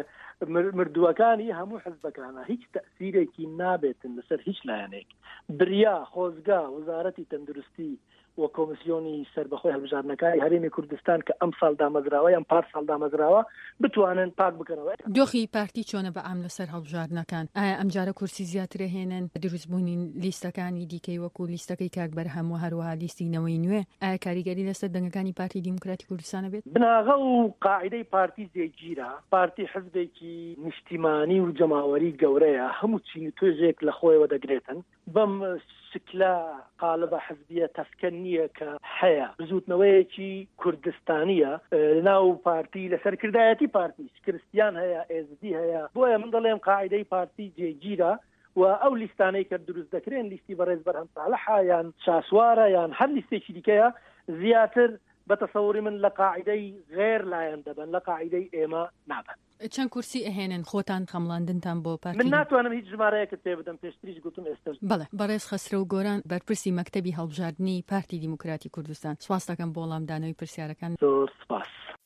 مردووەکانی هەموو حزبەکانە هیچ تەسیرێکی نابێتن لەسەر هیچ لایەنێک بریا خۆزگا وەزارەتی تەندروستی و کۆمیسیۆنی سەربەخۆی هەڵبژاردنەکانی هەرێمی کوردستان کە ئەم ساڵ دامەزراوە یان پار ساڵ دامەزراوە بتوانن پاک بکەنەوە. دۆخی پارتی چۆنە بە ئام لەسەر هەڵبژاردنەکان ئایا ئەمجارە کورسی زیاترە هێنن دروستبوونی لیستەکانی دیکەی وەکو لیستەکەی کاک بەرهەم و هەروەها لیستینەوەی نوێ ئایا کاریگەری لەسەر دەنگەکانی پارتی دیموکراتی کوردستانە بێت؟ بناغە و قاعدەی پارتی جێگیرە پارتی حزبێکی نیشتیمانی و جەماوەری گەورەیە هەموو چین توێژێک لە خۆیەوە دەگرێتن بەم شکلە قالبە حزبیە تەسکەن نییە کە هەیە بزوتنەوەیەکی کوردستانیە ناو پارتی لەسەرکردایەتی پارتی کریستیان هەیە ئێزدی هەیە بۆیە من دەڵێم قاعدەی پارتی جێگیرە و ئەو لیستانەی کە دروست دەکرێن لیستی بەڕێز بەرهەم ساڵحە یان شاسوارە یان هەر لیستێکی دیکەیە زیاتر بەتەسەوری من لە قاعدەی غێر لایەن دەبن لە قاعدەی ئێمە نابن. چەند کورسی ئەهێنن خۆتان خەمڵاندنتان بۆ پارتی؟ من ناتوانم هیچ ژمارەیەکت پێ بدەم پێشتریش گوتم ئێستا. بەڵێ بەڕێز خەسرە و گۆران بەرپرسی مەکتەبی هەڵبژاردنی پارتی دیموکراتی کوردستان سواس دەکەم بۆ وەڵامدانەوەی پرسیارەکان. زۆر سپاس.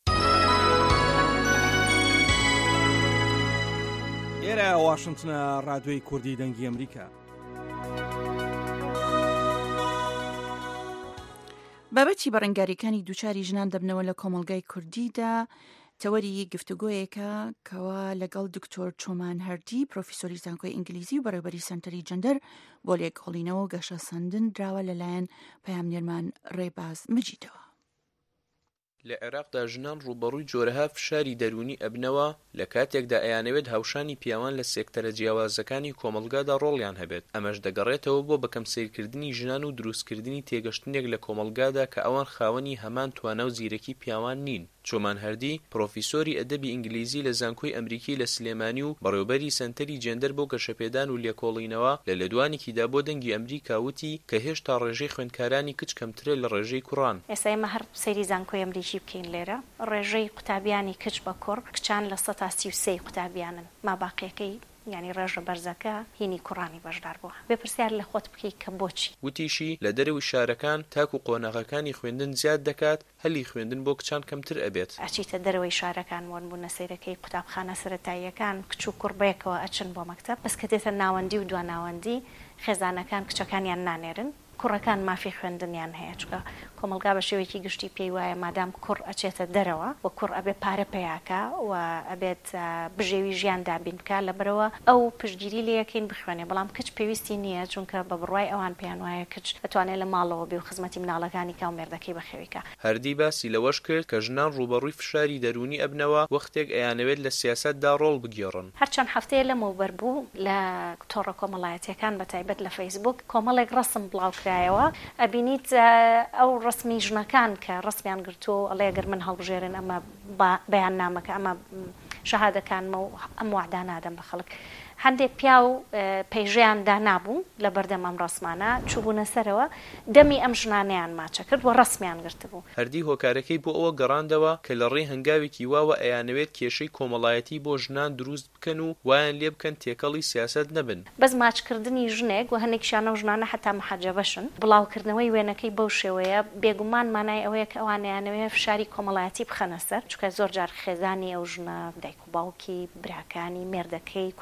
ئێرە واشنگتنە ڕادیۆی کوردی دەنگی ئەمریکا. بابەتی بەڕێنگاریەکانی دووچاری ژنان دەبنەوە لە کۆمەڵگای کوردیدا تەوەری گفتوگۆیەکە کەوا لەگەڵ دکتۆر چۆمان هەردی پرۆفیسۆری زانکۆی ئینگلیزی و بەڕێوەبەری سەنتەری جەندەر بۆ لێکۆڵینەوە و گەشە سەندن دراوە لەلایەن پەیامنێرمان ڕێباز مجیدەوە. لە عێراقدا ژنان ڕوبەڕووی جۆرەها فشاری دەرونی ئەبنەوە لە کاتێکدا ئەیانەوێت هاوشانی پیاوان لە سێکتەرە جیاوازەکانی کۆمەلگادا ڕۆڵیان هەبێت ئەمەش دەگەڕێتەوە بۆ بەکەم سیرکردنی ژنان و دروستکردنی تێگەشتنێک لە کۆمەلگادا کە ئەوان خاوەنی هەمان توانە و زیرەکی پیاوان نین. چۆمان هەردی پرۆفیسۆری ئەدەبی ئینگلیزی لە زانکۆی ئەمریکی لە سلێمانی و بەڕێوەبەری سەنتەری جێندەر بۆ گەشەپێدان و لێکۆڵینەوە لە لەدوانێکیدا بۆ دەنگی ئەمریکا وتی کە هێشتا ڕێژەی خوێندکارانی کچ کەمترە لە ڕێژەی کوڕان. ئێستا ئێمە هەر سەیری زانکۆی ئەمریکی بکەین لێرە ڕێژەی قوتابیانی کچ بە کوڕ کچان لە سەد تا سی و سێ قوتابیانن ماباقیەکەی یعنی ڕێژە بەرزەکە هینی کوڕانی بەشدار بووە. بێ پرسیار لە خۆت بکەیت کە بۆچی. وتیشی لە دەرەوەی شارەکان تاکو قۆناغەکانی خوێندن زیاد دەکات هەلی خوێندن بۆ کچان کەمتر ئەبێت. ئەچیتە دەرەوەی شارەکان وەن بوونە سەیرەکەی قوتابخانە سەرەتاییەکان کچ و کوڕ بەیەکەوە ئەچن بۆ مەکتەب بەس کە دێتە ناوەندی و دواناوەندی خێزانەکان کچەکانیان نانێرن کوڕەکان مافی خوێندنیان هەیە چکە کۆمەلگا بە شێوەیەکی گشتی پێی وایە مادام کوڕ ئەچێتە دەرەوە و کوڕ ئەبێ پارە پێیاکە و ئەبێت بژێوی ژیان دابین بکە لەبەرەوە ئەو پشتگیری لێ یەکەین بخوێنێ بەڵام کچ پێویستی نییە چونکە بە بڕوای ئەوان پێیان وایە کچ ئەتوانێت لە ماڵەوە بێ و خزمەتی مناڵەکانی کا و مێردەکەی بەخێویکە. هەردی باسی لەوەش کرد کە ژنان ڕوبەڕووی فشاری دەرونی ئەبنەوە وەختێک ئەیانەوێت لە سیاسەتدا ڕۆڵ بگێڕن. هەرچەند هەفتەیە لەمەوبەر بوو لە تۆڕە کۆمەڵایەتیەکان بەتایبەت لە فەیسبوک کۆمەڵێک ڕەسم بڵاوکرایەوە ئەبینیت ئەو ڕسمی ژنەکان کە ڕسمیان گرتو ئەڵێ گەر من هەڵبژێرن ئەمە بەیان نامەکە ئەمە شەهادەکانمە و ئەم وعدا نادەم بە خەڵک. هەندێک پیا و پەیژەیان دانابوو لە بەردەم ئەم ڕسمانە چوبوونە سەرەوە دەمی ئەم ژنانەیان ماچە کرد و ڕسمیان گرتبوو. هەردی هۆکارەکەی بۆ ئەوە گەڕاندەوە کە لە ڕێی هەنگاوێکی واوە ئەیانەوێت کێشەی کۆمەڵایەتی بۆ ژنان دروست بکەن و وایان لێ بکەن تێکەڵی سیاسەت نەبن. بەس ماچکردنی ژنێک و هەندێکشانە و ژنانە حتا محەجەبەشن بڵاوکردنەوەی وێنەکەی بەو شێوەیە بێگومان مانای ئەوەیە کە ئەوانیانەوێت فشاری کۆمەڵایەتی بخەنە سەر چونکە زۆر جار خێزانی ئەو ژنە دایک و باوکی براکانی مێردەکەی کوڕەکانی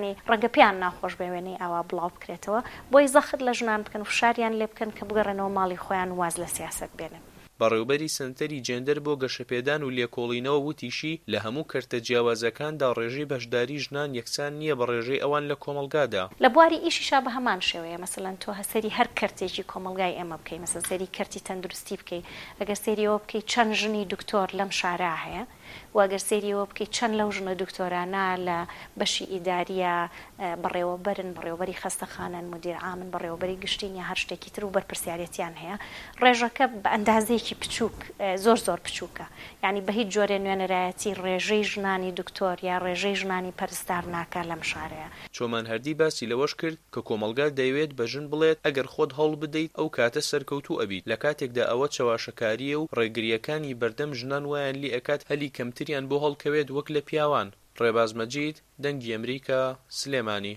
ینی ڕەنگە پیان ناخۆش بێوێنەی ئاوا بڵاو بکرێتەوە بۆی زەخت لە ژنان بکەن و فشاریان لێ بکەن کە بگەڕێنەوە ماڵی خۆیان واز لە سیاست بێنن. بەڕێوەبەری سنتەری جێندەر بۆ گەشەپێدان و لێکۆڵینەوە وتیشی لە هەموو کەرتە جیاوازەکاندا ڕێژەی بەشداری ژنان یەکسان نییە بە ڕێژەی ئەوان لە کۆمەلگادا. لە بواری ئیشیشا بە هەمان شێوەیە مەسەڵەن تۆ هەسەری هەر کەرتێکی کۆمەلگای ئێمە بکەی مەسەڵەن سەری کەرتی تەندروستی بکەی ئەگەر سەریەوە بکەی چەند ژنی دکتۆر لەم شارە هەیە واگەر سەریەوە بکەی چەند لەو ژنە دکتۆرانە لە بەشی ئیداریە بەڕێوەبەرن بەڕێوەبەری خەستەخانەن مدیر عامن بەڕێوەبەری گشتین یا هەر شتێکی تر و بەرپرسیارەتیان هەیە ڕێژەکە بە ئەندازەیەکی بچووک زۆر زۆر بچووکە یعنی بە هیچ جۆرە نوێنەرایەتی ڕێژەی ژنانی دکتۆر یا ڕێژەی ژنانی پەرستار ناکە لەم شارەیە. چۆمان هەردی باسی لەوەش کرد کە کۆمەلگا دەیەوێت بە ژن بڵێت ئەگەر خۆت هەڵ بدەیت ئەو کاتە سەرکەوتوو ئەبیت لە کاتێکدا ئەوە چاواشەکاریە و ڕێگریەکانی بەردەم ژنان وایان لی ئەکات هەلی کەمتریان بۆ هەڵکەوێت وەک لە پیاوان. ڕێباز مەجید دەنگی ئەمریکا سلێمانی.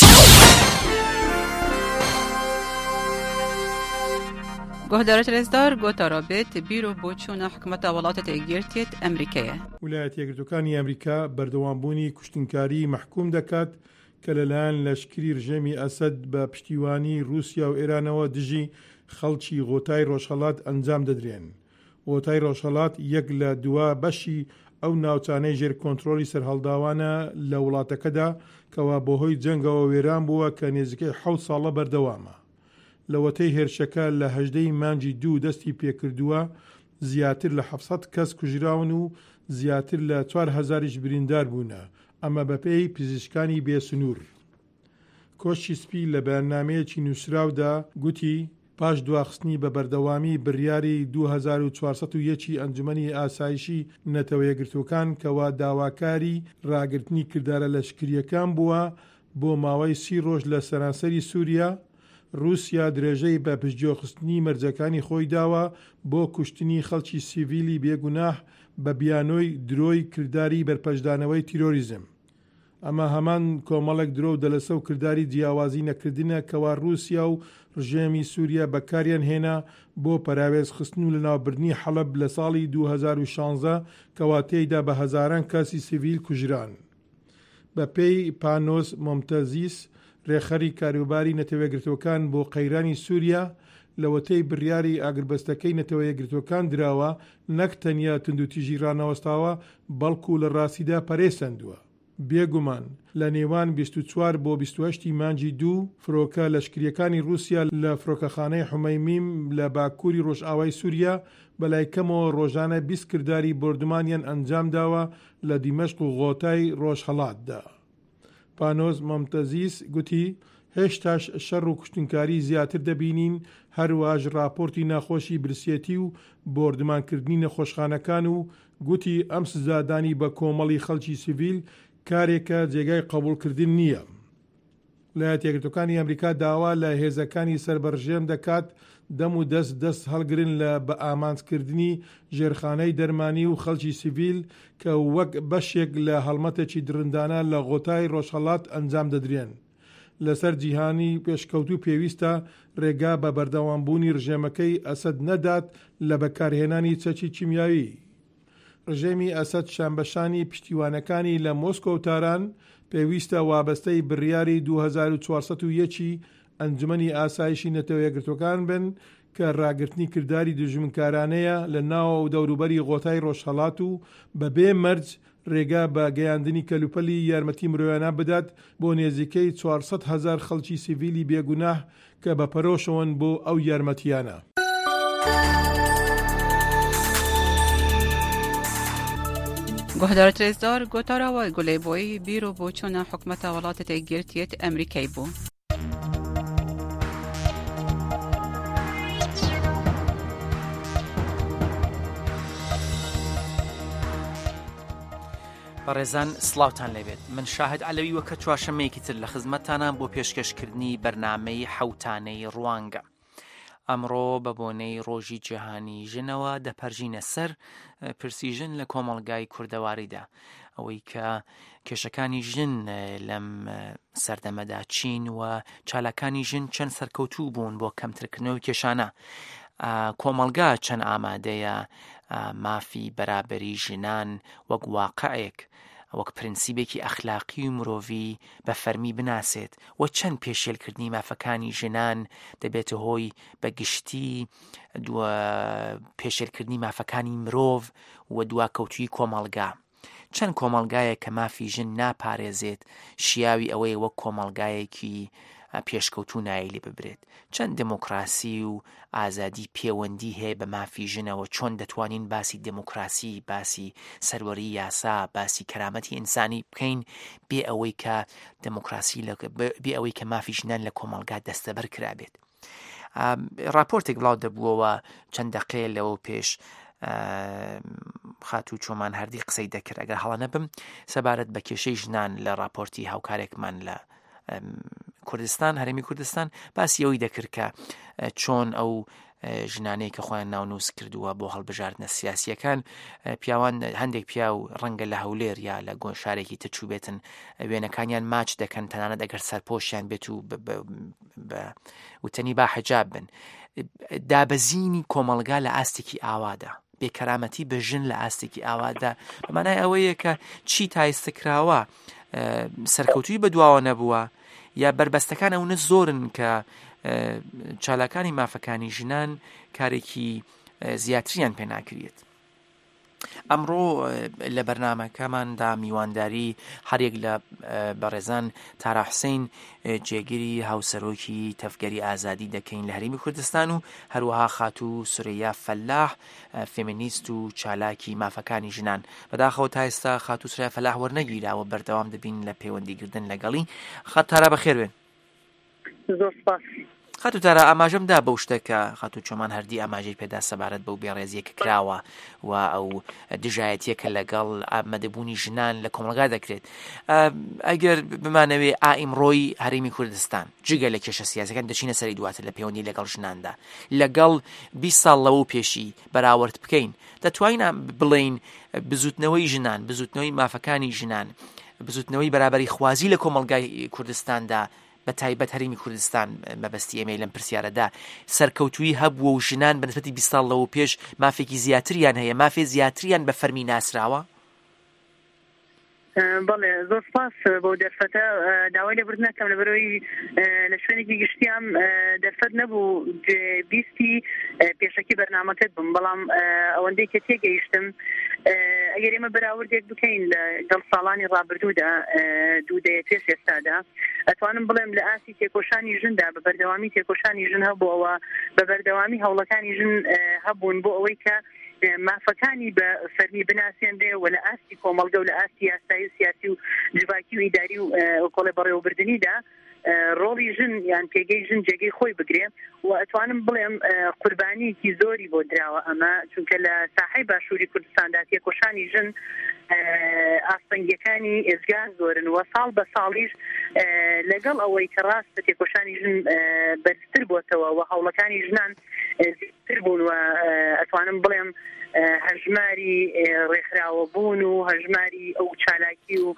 گۆهدارە رێزدار گۆتارا بێت بیرۆ بۆ چوونە حکومەتە وڵاتە یەکگرتوێت ئەمریکایە. ویلایەتە یەکگرتووەکانی ئەمریکا بەردەوامبوونی کوشتنکاری مەحکوم دەکات کە لەلایەن لەشکری ڕژێمی ئەسەد بە پشتیوانی رووسیا و ئێرانەوە دژی خەڵکی غۆتای ڕۆژهەڵات ئەنجام دەدرێن. غۆتای ڕۆژهەڵات یەک لە دووە بەشی ئەو ناوچانەی ژێر کۆنتترۆلی سەرهەڵداوانە لە وڵاتەکەدا کەوا بۆ هۆی جەنگەوە وێران بووە کە نێزەکەی حەوت ساڵە بەردەوامە. لەوەتەی هێرشەکە لە هەژدەی مانجی دوو دەستی پێکردووە زیاتر لە حەفسەد کەس کوژراون و زیاتر لە چوار هەزاریش بریندار بوونە ئەمە بەپێی پزیشکانی بێسنوور. کۆشی سپی لە بەیاننامەیەکی نووسراودا گوتی پاش دواخستنی بە بەردەوامی بڕیاری دوو هەزار و چوارسەد و یەکی ئەنجومەنی ئاسایشی نەتەوە یەکگرتووەکان کەوا داواکاری ڕاگررتنی کردارە لەشکریەکان بووە بۆ ماوەی سی ڕۆژ لە سەرانسەری سووریا رووسیا درێژەی بە پشتگوێخستنی مەرجەکانی خۆی داوە بۆ کوشتنی خەڵکی سیڤیلی بێگوناح بە بیانۆی درۆی کردداری بەرپەشدانەوەی تیرۆریزم. ئەمە هەمان کۆمەڵێک درۆ و دەلەسە و کردداری جیاوازی نەکردنە کەوا رووسیا و ڕژێمی سووریا بەکاریان هێنا بۆ پەراوێز خستن و لەناوبردنی حەڵەب لە ساڵی دوو هەزار و شانزە کەوا تێیدا بە هەزاران کەسی سیڤیل کوژران. بە پێی پانۆس مۆمتەزیس ڕێخەری کاروباری نەتەوەیەکگرتوەکان بۆ قەیرانی سووریا لەوەتەی بڕیاری ئاگربەستەکەی نەتەوەیەکگرتوەکان دراوە نەک تەنیا تندوتیژی ڕانەوەستاوە بەڵکو لە ڕاستیدا پەرێسەندووە. بێگومان لە نێوان بیست و چوار بۆ بیست و هەشت مانجی دوو فرۆکە لەشکریەکانی رووسیا لە فرۆکەخانەی حومەیمیم لە باکووری ڕۆژئاوای سووریا بەلای کەمەوە ڕۆژانە بیست کردداری بردمانیان ئەنجام داوە لە دیمەشق و غۆتای ڕۆژهەڵاتدا. پانۆز مۆمتەزیس گوتی هێشتاش شەڕ و کوشتنکاری زیاتر دەبینین هەروەش راپۆرتی ناخۆشی برسێتی و بۆردمانکردنی نەخۆشخانەکان و گوتی ئەم سزادانی بە کۆمەڵی خەڵکی سیڤیل کارێکە جێگای قبولکردن نییە. ویلایەتە یەکگرتووەکانی ئەمریکا داوا لە هێزەکانی سەربەرژێم دەکات دەم و دەست دەست هەڵگرن لە بە ئامانجکردنی ژێرخانەی دەرمانی و خەڵکی سیڤیل کە وەک بەشێک لە هەڵمەتێکی درندانە لە غۆتای ڕۆژهەڵات ئەنجام دەدرێن. لەسەر جیهانی پێشکەوتوو پێویستە ڕێگا بە بەردەوامبوونی ڕژێمەکەی ئەسەد نەدات لە بەکارهێنانی چەکی کیمیاوی. ڕژێمی ئەسەد شانبەشانی پشتیوانەکانی لە مۆسکۆ و تاران پێویستە وابەستەی بڕیاری دوو هەزار و چوارسەد و یەکی ئەنجومەنی ئاسایشی نەتەوەیەکگرتوەکان بن کە ڕاگررتنی کردداری دژمنکارانەیە لە ناوە و دەوروبەری غۆتای ڕۆژهەڵات و بەبێ مەرج ڕێگا بە گەیاندنی کەلوپەلی یارمەتی مرۆیانە بدات بۆ نێزیکەی چوارسەد هەزار خەڵکی سیڤیلی بێگوناح کە بە پەرۆشەوەن بۆ ئەو یارمەتیانە. گۆهدارە رێزدار گۆتاراوە گولێبۆی بیرۆ بۆ چوونە حکومەتە وڵاتە یەکگرتوێت ئەمریکای بوو. بەڕێزان سڵاوتان لەبێت من شاهد عەلەوی وەکە چوارشەمەیەکی تر لە خزمەتتانان بۆ پێشکەشکردنی بەرنامەی حەوتانەی ڕوانگە. ئەمڕۆ بە بۆنەی ڕۆژی جیهانی ژنەوە دەپەرژینە سەر پرسی ژن لە کۆمەڵگای کوردەواریدا ئەوەی کە کێشەکانی ژن لەم سەردەمەدا چین و چالەکانی ژن چەند سەرکەوتوو بوون بۆ کەمترکردنەوەی کێشانە. کۆمەڵگا چەند ئامادەیە مافی بەرابەری ژنان وەک واقعەیەک وەک پرینسیبێکی ئەخلاقی و مرۆڤی بە فەرمی بناسێت و چەند پێشێلکردنی مافەکانی ژنان دەبێتە هۆی بەگشتی پێشێلکردنی مافەکانی مرۆڤ و دواکەوتوی کۆمەڵگا. چەند کۆمەڵگایە کە مافی ژن ناپارێزێت شیاوی ئەوەی وەک کۆمەڵگایەکی پێشکەوتو نایلی ببرێت. چەند دموکراسی و ئازادی پەیوەندی هەیە بە مافی ژنەوە، چۆن دەتوانین باسی دموکراسی، باسی سەروەری یاسا، باسی کەرامەتی ئینسانی بکەین بێ ئەوەی کە دموکراسی بێ ئەوەی کە مافی ژنان لە کۆمەڵگا دەستەبەر کرابێت. راپۆرتێک بڵاو دەبووەوە چەند دەقەیە لەوە پێش خاتوو چۆمان هەردی قسەی دەکرد ئەگەر هەڵە نەبم سەبارەت بە کێشەی ژنان لە راپۆرتی هاوکارێکمان لە کوردستان هەرێمی کوردستان باسی ئەوەی دەکرد کە چۆن ئەو ژنانەی کە خۆیان ناونووس کردووە بۆ هەڵبژاردنە سیاسیەکان پیاوان هەندێک پیا و ڕەنگە لە هەولێر یا لە گۆن شارێکی ترچوو بێتن وێنەکانیان ماچ دەکەن تەنانەت ئەگەر سەرپۆشیان بێت و وتەنی با حجاب بن. دابەزینی کۆمەڵگا لە ئاستێکی ئاوادا، بێکەرامەتی بە ژن لە ئاستێکی ئاوادا بەمانای ئەوەیە کە چی تایستەکراوە سەرکەوتوی بەدواوە نەبووە یا بربەستەکان ئەوە زۆرن کە چالاکانی مافەکانی ژنان کارێکی زیاتریان پێ ناکرێت. ئەمڕۆ لە بەرنامەکەماندا میوانداری هەرێک لە بەڕێزان تارا حوسێن جێگیری هاوسەرۆکی تەفگەری ئازادی دەکەین لە هەرێمی کوردستان و هەروەها خاتوو سورەیا فەلاح فێمینیست و چالاکی مافەکانی ژنان. بەداخەوە تا ئێستا خاتوو سورەیا فەلاح وەرنەگیراوە بەردەوام دەبین لە پەیوەندیگردن لەگەڵی. خات تارا بەخێر بێن. زۆر سپاس. خاتو تارا ئاماژەمدا بەو شتێکە خاتو چۆمان هەردی ئاماژەی پێدا سەبارەت بەو بێڕێزیەکە کراوە و ئەو دژایەتیەکە لەگەڵ ئامادەبوونی ژنان لە کۆمەڵگا دەکرێت. ئەگەر بمانەوێ ئائیمڕۆی هەرێمی کوردستان جگە لە کێشە سیاسەکان دەچینە سەری دواتر لە پەیوەندی لەگەڵ ژناندا لەگەڵ بیست ساڵ لەوە پێشی بەراورد بکەین، دەتوانین بڵێین بزوتنەوەی ژنان، بزوتنەوەی مافەکانی ژنان، بزوتنەوەی بەرابەری خوازی لە کۆمەڵگای کوردستاندا بە تایبەت هەرێمی کوردستان مەبەستی ئێمە لەم پرسیارەدا سەرکەوتووی هەبووە و ژنان بە نسبەتی بیست ساڵ لەوە پێش مافێکی زیاتریان هەیە، مافێ زیاتریان بە فەرمی ناسراوە؟ بەڵێ زۆر سپاس بۆ دەرفەتە داوای لێبوردن ناکەم لەبەرەوەی لە شوێنێکی گشتیام دەرفەت نەبوو بیستی پێشەکی بەرنامەکەت بم، بەڵام ئەوەندەی کە تێگەیشتم ئەگەر ئێمە بەراوردێک بکەین لەگەڵ ساڵانی ڕابردوودا دوو دەیە پێش ئێستادا ئەتوانم بڵێم لە ئاسی تێکۆشانی ژندا بە بەردەوامی تێکۆشانی ژن هەبووەوە، بە بەردەوامی هەوڵەکانی ژن هەبوون بۆ ئەوەی کە مافەکانی بە فەرمی بناسیێنرێ و لە ئاستی کۆمەڵگە و لە ئاستی یاسایی و سیاسی و جوواکی و ئیداری و کۆڵێ بەڕێوەبردننیدا ڕۆڵی ژن یان پێگەی ژن جێگەی خۆی بگرێ و ئەتوانم بڵێم قوربانیەکی زۆری بۆ دراوە ئەمە، چونکە لە ساحەی باشووری کوردستاندا تێکۆشانی ژن ئاستەنگیەکانی ئێزگار زۆرن و ساڵ بە ساڵیش لەگەڵ ئەوەی کە ڕاستە تێکۆشانی ژن بەرزتر بۆتەوە و هەوڵەکانی ژنان زیاتر بوون و ئەتوانم بڵێم هەژماری ڕێکخراوە بوون و هەژماری ئەو چالاکی و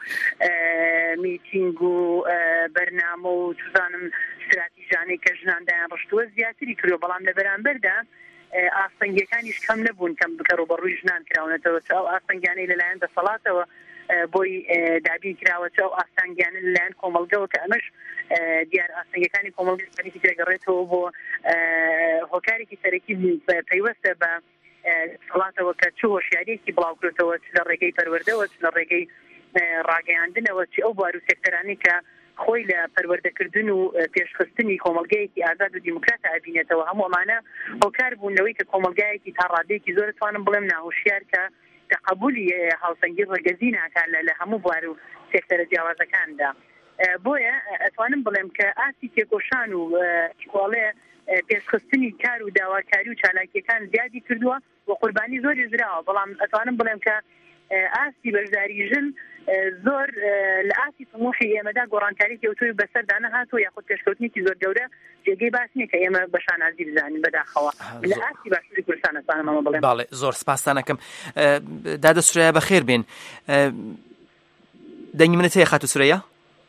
میتینگ و بەرنامە و توزانم استراتیژانەی کە ژناندایان ڕشتووە زیاتری کردو، بەڵام لە بەرامبەردا ئاستەنگیەکانیش کەم نەبوون کەم بکەڕ و بەڕووی ژنان کراونەتەوە چ ئەو ئاستەنگیانەی لەلایەن دەسەڵاتەوە بۆی دابین کراوە چ ئەو ئاستانگیانە لەلایەن کۆمەڵگەوە کە ئەمەش دیار ئاستەنگیەکانی کۆمەڵگەی تێگەڕێتەوە بۆ هۆکارێکی سەرەکی پەیوەستە بە دەسەڵاتەوە کە چ هۆشیارێکی بڵاوکرێتەوە چ لە ڕێگەی پەروەردەوە چ لە ڕێگەی ڕاگەیاندنەوە چی ئەو بار و سێکتەرانی کە خۆی لە پەروەردەکردن و پێشخستنی کۆمەڵگەیەکی ئازاد و دیموکراتە ئەبینێتەوە. هەموو ئەمانە هۆکار بوونەوەی کە کۆمەلگایەکی تا ڕادەیەکی زۆر توانم بڵێم ناهۆشیار کە تەقبولی هاوسەنگی ڕێگەزی ناکات لە هەموو بوار و سێکتەرە جیاوازەکاندا. بۆیە ئەتوانم بڵێم کە ئاسی تێکۆشان و کۆڵێ پێشخستنی کار و داواکاری و چالاکیەکان زیادی کردووە و قوربانی زۆری زراوە، بەڵام ئەتوانم بڵێم کە ئاستی بەشداری ژن زۆر لە ئاسی تموحی ئێمەدا گۆڕانکاری کەوتوی بەسەردا نەهاتوە یاخود پێشکەوتنێکی زۆر گەورە جێگەی باس نییە کە ئێمە بە شانازی بزانین بەداخەوە لە ئاسی باشووری کوردستان ئەتوانم ئەمە بڵێم. باڵێ زۆر سپاسانەکەم. دادە سورەیا بەخێر بێن. دەنگی منت هەیە خاتوو سورەیا؟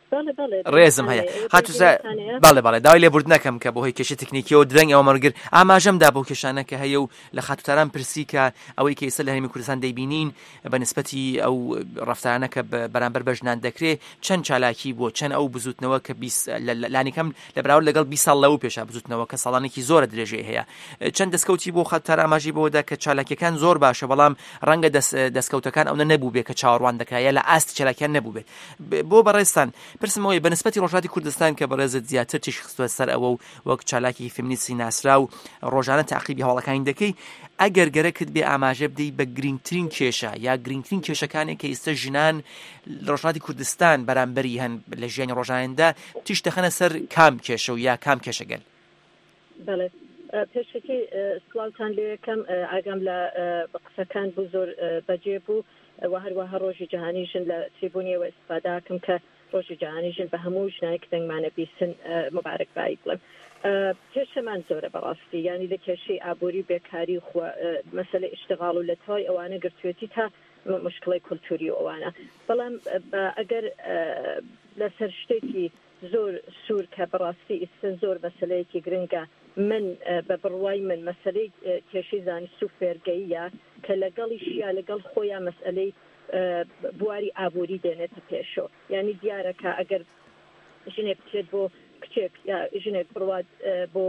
ڕێزم هەیە هاتووسە باڵێ باڵێ داوای لێبوردنەکەم کە بۆ هۆی کێشە تکنیکیەوە درەنگ ئەوە مەرگر ئاماژەمدا بۆ کێشانەکە هەیە و لە خاتوتاران پرسی کە ئەوەی کە ئێستا لە هەرێمی کوردستان دەیبینین بە نسبەتی ئەو ڕەفتارانە کە بەرامبەر بە ژنان دەکرێت چەند چالاکی بۆ چەند ئەو بزوتنەوە کە لانیکەم لە بەراورد لەگەڵ بیست ساڵ لەو پێشە بزوتنەوە کە ساڵانێکی زۆرە درێژەی هەیە چەند دەستکەوتی بۆ خاتوتار ئاماژی بۆدا کە چالاکیەکان زۆر باشە بەڵام ڕەنگە دەستکەوتەکان ئەوە نەبوو بێ کە چاوەڕوان دەکرایە لە ئاستی چالاکیان نەبوو بێت بۆ بەڕێستان پرسمەوەی بە نسبەتی ڕۆژهەڵاتی کوردستان کە بەڕێزت زیاتر تیش خستووە سەر ئەوە و وەک چالاکی فێمینیستی ناسرا و ڕۆژانە تاقیبی هەواڵەکانی دەکەی ئەگەر گەرەکت بێ ئاماژە بدەی بە گرنگترین کێشە یا گرنگترین کێشەکانێک کە ئێستا ژنان لە ڕۆژهەڵاتی کوردستان بەرامبەری هەن لە ژیانی ڕۆژانەدا تیش دەخەنە سەر کام کێشە و یا کام کێشەگەل. بەڵێ پێشەکەی سڵاوتان لێ یەکەم ئاگام لە قسەکان بوو زۆر بەجێ بوو و هەروەها ڕۆژی جیهانی ژن لە تریبونیەوە ئیستفاداکەم کە ڕۆژی جیهانی ژن بە هەموو ژنانی کە دەنگمانە بیستن مبارەک بایی بڵێم. کێشەمان زۆرە بەڕاستی ینی لە کێشەی ئابووری بێکاری مەسەلەی ئیشتیغاڵ و لە تۆی ئەوانە گرتوێتی تا مشکڵی کولتوری ئەوانە بەڵام ئەگەر لەسەر شتێکی زۆر سوور کە بەڕاستی ئیسن زۆر مەسەلەیەکی گرنگە من بە بڕوای من مەسەلەی کێشەی زانست و فێرگەیە کە لەگەڵیشیا لەگەڵ خۆیان مەسئلەی بواری ئابووری دێنێتە پێشۆ ینی دیارەکە ئەگەر ژنێک بچێت بۆ کچێک یا ژنێک بڕوات بۆ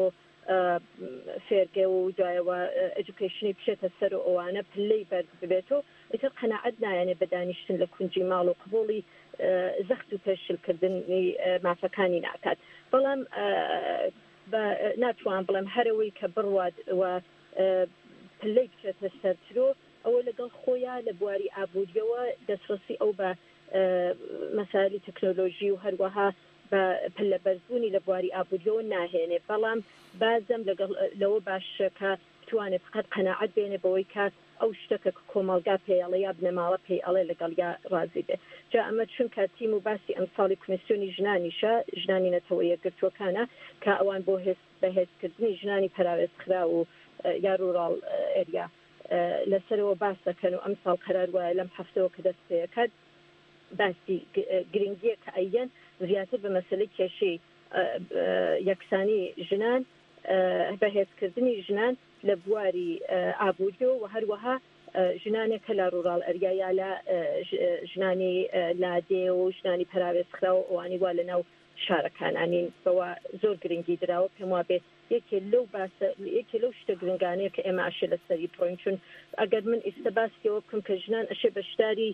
فێرگە و دوایەوە ئەجوکیشنی بچێتە سەر و ئەوانە پلەی بەرز ببێتەوە ئیتر قەناعەت نایەنێ بە دانیشتن لە کونجی ماڵ و قبوڵی زەخت و پێشلکردنی مافەکانی ناکات بەڵام ناتوان بڵێم هەرەوەی کە بڕوات و پلەی بچێتە سەرترۆ ئەوە لەگەڵ خۆیان لە بواری ئابووریەوە دەستڕسی ئەو بە مەسائلی تەکنۆلۆژی و هەروەها بە پلە بەرزبوونی لە بواری ئابووریەوە ناهێنێ بەڵام بازم لەوە باشەکە بتوانێت فقط قەناعەت بێنێ بەوەی کە ئەو شتەکە کۆمەلگا پێڵێ یا بنەماڵە پێی ئەڵێ لەگەڵ یا ڕازی بێ جا ئەمە چونکە تیم و باسی ئەمساڵی کمیسیۆنی ژنانیشە ژنانی نەتەوە یەکگرتوەکانە کە ئەوان بۆ بەهێزکردنی ژنانی پەراوێزخرا و یا ڕوڕاڵ ئێریا لەسەرەوە باس دەکەن و ئەم ساڵ قەرار وایە لەم هەفتەوە کە دەست پێەکات باسی گرنگیە کە ئەیەن زیاتر بە مەسەلەی کێشەی یەکسانی ژنان بەهێزکردنی ژنان لە بواری ئابووریۆ و هەروەها ژنانێکە لە ڕوڕاڵ ئەریا یا لە ژنانی لادێ و ژنانی پەراوێزخرا و ئەوانی وا لەناو شارەکانانین بەوە زۆر گرنگی دراوە پێم وا بێت یەکێ لەو باسە یەکێ لەو شتە گرنگانەیە کە ئێمە ئاشێ لەسەری پڕۆین چون ئەگەر من ئێستا باسیەوە بکەم کە ژنان ئەشێ بەشداری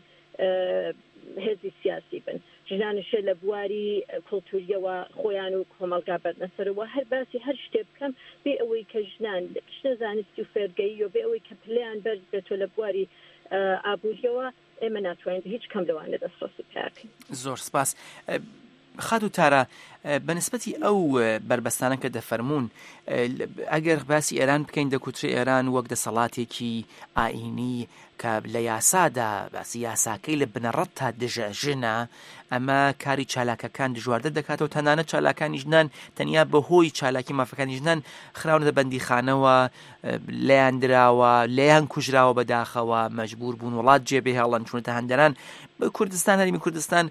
هێزی سیاسی بن ژنانشێ لە بواری کۆلتوریەوە خۆیان و کۆمەلگا بەرنەسەرەوە هەر باسی هەر شتێ بکەم بێ ئەوەی کە ژنان شتە زانستی و فێرگەیی و بێ ئەوەی کە پلیان بەرز بێتەوە لە بواری ئابووریەوە ئێمە ناتوانین هیچ کەم لەوانە دەستڕاست بکەین. زۆر سپاس. خاتوتارە بەنسبەتی ئەو بربەستانە کە دەفەرمونون ئەگەر باسی ئێران بکەین دەکوترێ ئێران وەک دەسەڵاتێکی ئاینی کە لە یاسادا باسی یاساکەی لە بنەڕەت تا دژە ژنە ئەمە کاری چالاکەکان دژواردە دەکاتەوە تەنانە چالاکانی ژنان تەنیا بەهۆی چالاکی مافەکانی ژنان خراونە بەندیخانەوە لەیان دراوە لەیان کوژراوە بەداخەوە مەجبور بوون وڵات جێبێ هێڵەن چونەتە هەندێران کوردستان هەرێمی کوردستان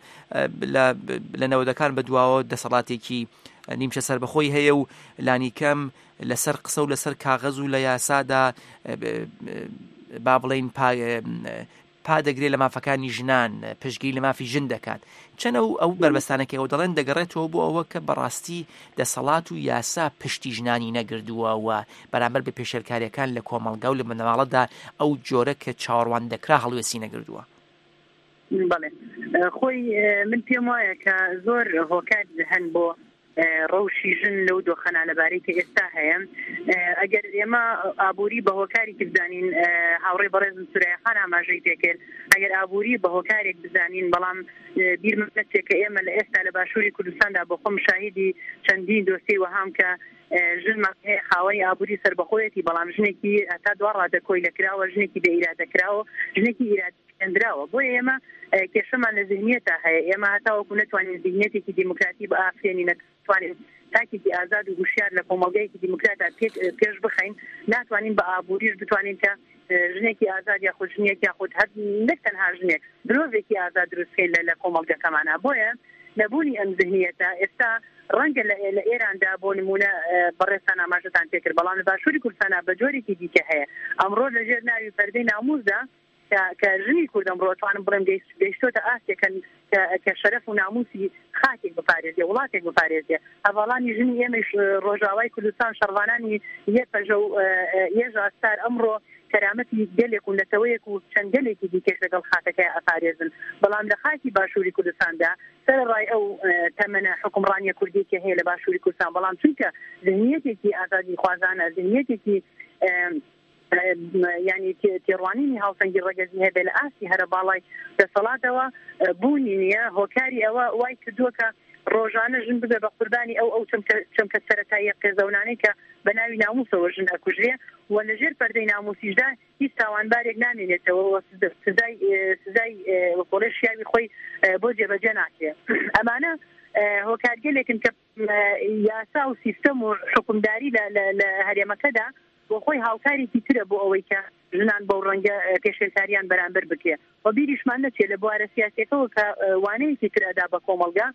لە نەوەدەکان بەدواوە دەسەڵاتێکی نیمچە سەربەخۆی هەیە و لانیکەم لەسەر قسە و لەسەر کاغەز و لە یاسادا با بڵێن پادەگرێت لە مافەکانی ژنان پشتگیری لە مافی ژن دەکات چەنە ئەو بربەستانەکە ئەو دەڵێن دەگەڕێتەوە بۆ ئەوە کە بەڕاستی دەسەڵات و یاسا پشتی ژنانی نەگردووە و بەرامبەر بە پێشێرکاریەکان لە کۆمەڵگا و لە بنەماڵەدا ئەو جۆرە کە چاوەڕوان دەکرا هەڵوێسی نەگردووە. بەڵێ خۆی من پێم وایە کە زۆر هۆکار هەن بۆ ڕەوشی ژن لەو دۆخەنە لەبارەی کە ئێستا هەیە ئەگەر ئێمە ئابووری بە هۆکاری بزانین هاوڕێ بەڕێزم سورایەخان ئاماژەی پێکرد ئەگەر ئابووری بە هۆکارێک بزانین بەڵام بیرمە نەچێت کە ئێمە لە ئێستا لە باشووری کوردستاندا بۆ خۆم شاهیدی چەندین دۆستی وەهام کە ژنمان هەیە خاوەنی ئابووری سەربەخۆیەتی بەڵام ژنێکی هەتا دوا ڕادەکۆی لەکراوە ژنێکی بە ئیرادەکراوە ژنێکی ئیرادەکەندراوە بۆ ئێمە کێشەمان لە ذهنیەتە هەیە ئێمە هەتاوەکو نەتوانین ذهنیەتێکی دیموکراتی بە ئافرێنی نەتوانین تاکێکی ئازاد و گوشیار لە کۆمەڵگەیەکی دیموکراتە پێش بخەین ناتوانین بە ئابووریش بتوانین کە ژنێکی ئازاد یاخود ژنێک یاخود هەر نەک تەنها ژنێک درۆڤێکی ئازاد دروستکەین لە کۆمەڵگەکەمانە بۆیە نەبوونی ئەم ذهنیەتە ئێستا ڕەنگە لە ئێراندا بۆ نمونە بەڕێستان ئاماژەتان پێکرد بەڵام لە باشووری کوردستانە بە جۆرێکی دیکە هەیە ئەمڕۆ لەژێر ناوی پەردەی ناموسدا کە ژنی کورد ئەمڕۆ ئەتوانم بڵێم گەیشتۆتە ئاسێکەن کە شەرەف و ناموسی خاکێک بپارێزێ وڵاتێک بپارێزێ هەواڵانی ژنی ئێمەش ڕۆژاوای کوردستان شەڕوانانی یە پەژە و ێژە ئەستار ئەمڕۆ کەرامەتی گەلێک و نەتەوەیەک و چەند گەلێکی دیکەش لەگەڵ خاکەکەی ئەپارێزن بەڵام لە خاکی باشووری کوردستاندا سەرڕای ئەو تەمەنە حکومڕانیە کوردیەکی هەیە لە باشووری کوردستان بەڵام چونکە ذهنیەتێکی ئازادی خوازانە ذهنیەتێکی ینی تێڕوانینی هاوسەنگی ڕەگەزی هەیە لە ئاسی هەرە باڵای دەسەڵاتەوە بوونی نییە هۆکاری ئەوە وای کردووە کە ڕۆژانە ژن ببێ بە قوربانی ئەو ئەو چەمکە سەرەتاییە قێزەونانەی کە بە ناوی ناموسەوە ژن ئەکوژرێ و لەژێر پەردەی ناموسیشدا هیچ تاوانبارێک نامێنێتەوە سزای سزای وەکۆڵێ شیاوی خۆی بۆ جێبەجێ ناکرێت ئەمانە هۆکارگەلێکن کە یاسا و سیستەم و حکومداری لە هەرێمەکەدا بۆ خۆی هاوکارێکی ترە بۆ ئەوەی کە ژنان بەو ڕەنگە پێشێلکاریان بەرامبەر بکێ و بیریشمان نەچێت لە بوارە سیاسەکەەوە کە وانەیەکی ترەدا بە کۆمەلگا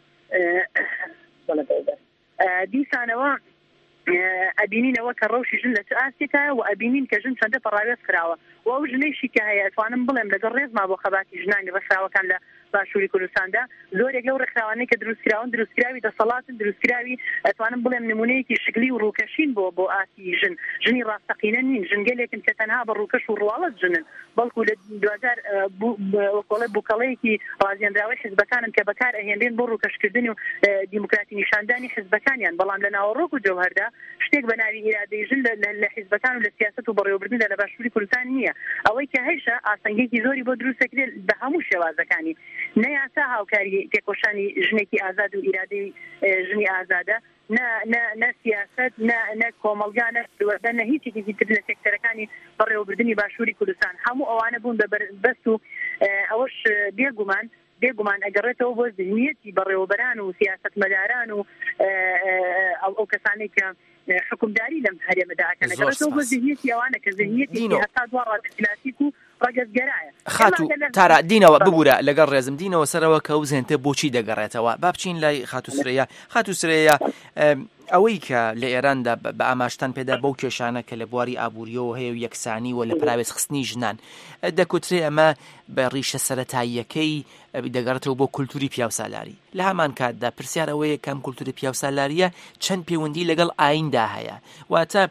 دیسانەوە ئەبینینەوە کە ڕەوشی ژن لە چ ئاسێکایە و ئەبینین کە ژن چەندە پەڕاوێز کراوە و ئەو ژنەیشی کە هەیە ئەتوانم بڵێم لەگەڵ ڕێزما بۆ خەباتی ژنانی ڕێکخراوەکان لە باشووری کوردستاندا زۆرێک لەو ڕێکخراوانەی کە دروستکراون دروستکراوی دەسەڵاتن دروستکراوی ئەتوانم بڵێم نمونەیەکی شکلی و ڕووکەشین بۆ بۆ ئاسی ژن ژنی ڕاستەقینە نین ژنگەلێکن کە تەنها بە ڕووکەش و ڕواڵەت ژنن بەڵکو لە دوزار وەکۆڵێ بووکەڵەیەکی ڕازێنراوی حزبەکانن کە بەکار ئەهێنرێن بۆ ڕووکەشکردنی و دیموکراتی نیشاندانی حزبەکانیان بەڵام لە ناوەڕۆک و جەوهەردا شتێک بە ناوی ئیرادەی ژن لە حزبەکان و لە سیاست و بەڕێوەبردندا لە باشووری کوردستان نییە ئەوەی کە هەیشە ئاسەنگێکی زۆری بۆ دروستەکرێت بە هەموو شێوازەکانی نەیاسا هاوکاری تێکۆشانی ژنێکی ئازاد و ئیرادەی ژنی ئازادە نە سیاست نە کۆمەلگا نە نە هیچێکی تر لە سێکتەرەکانی بەڕێوەبردنی باشووری کوردستان هەموو ئەوانە بوون بە بەست و ئەوەش بێگومان بێگومان ئەگەڕێتەوە بۆ ذهنیەتی بەڕێوەبەران و سیاستمەداران و ئەو کەسانێک کە حکومداری لەم هەرێمەدا ئەکەن ئەگەڕێتەوە بۆ ذهنیەتی ئەوانە کە ذهنیەتی هەتا دوا ڕادەکلاسیک و خاتو تارا دینەوە ببوورە لەگەڵ ڕێزم دینەوە سەرەوە کە وزێنتە بۆچی دەگەڕێتەوە با بچین لای خاتو سرەیە خاتو سرەیە ئەوەی کە لە ئێراندا بە ئاماشتان پێدا بەو کێشانە کە لە بواری ئابوووریەوە هەیە و یەکسانی و لە پراوێز خستنی ژنان دەکوترێ ئەمە بە ڕیشە سەرەتاییەکەی دەگەڕێتەوە بۆ کولتوری پیاوسالاری لە هەمان کاتدا پرسیار ئەوەیە کەم کولتوری پیاوسالاریە چەند پەیوەندی لەگەڵ ئایندا هەیە واتە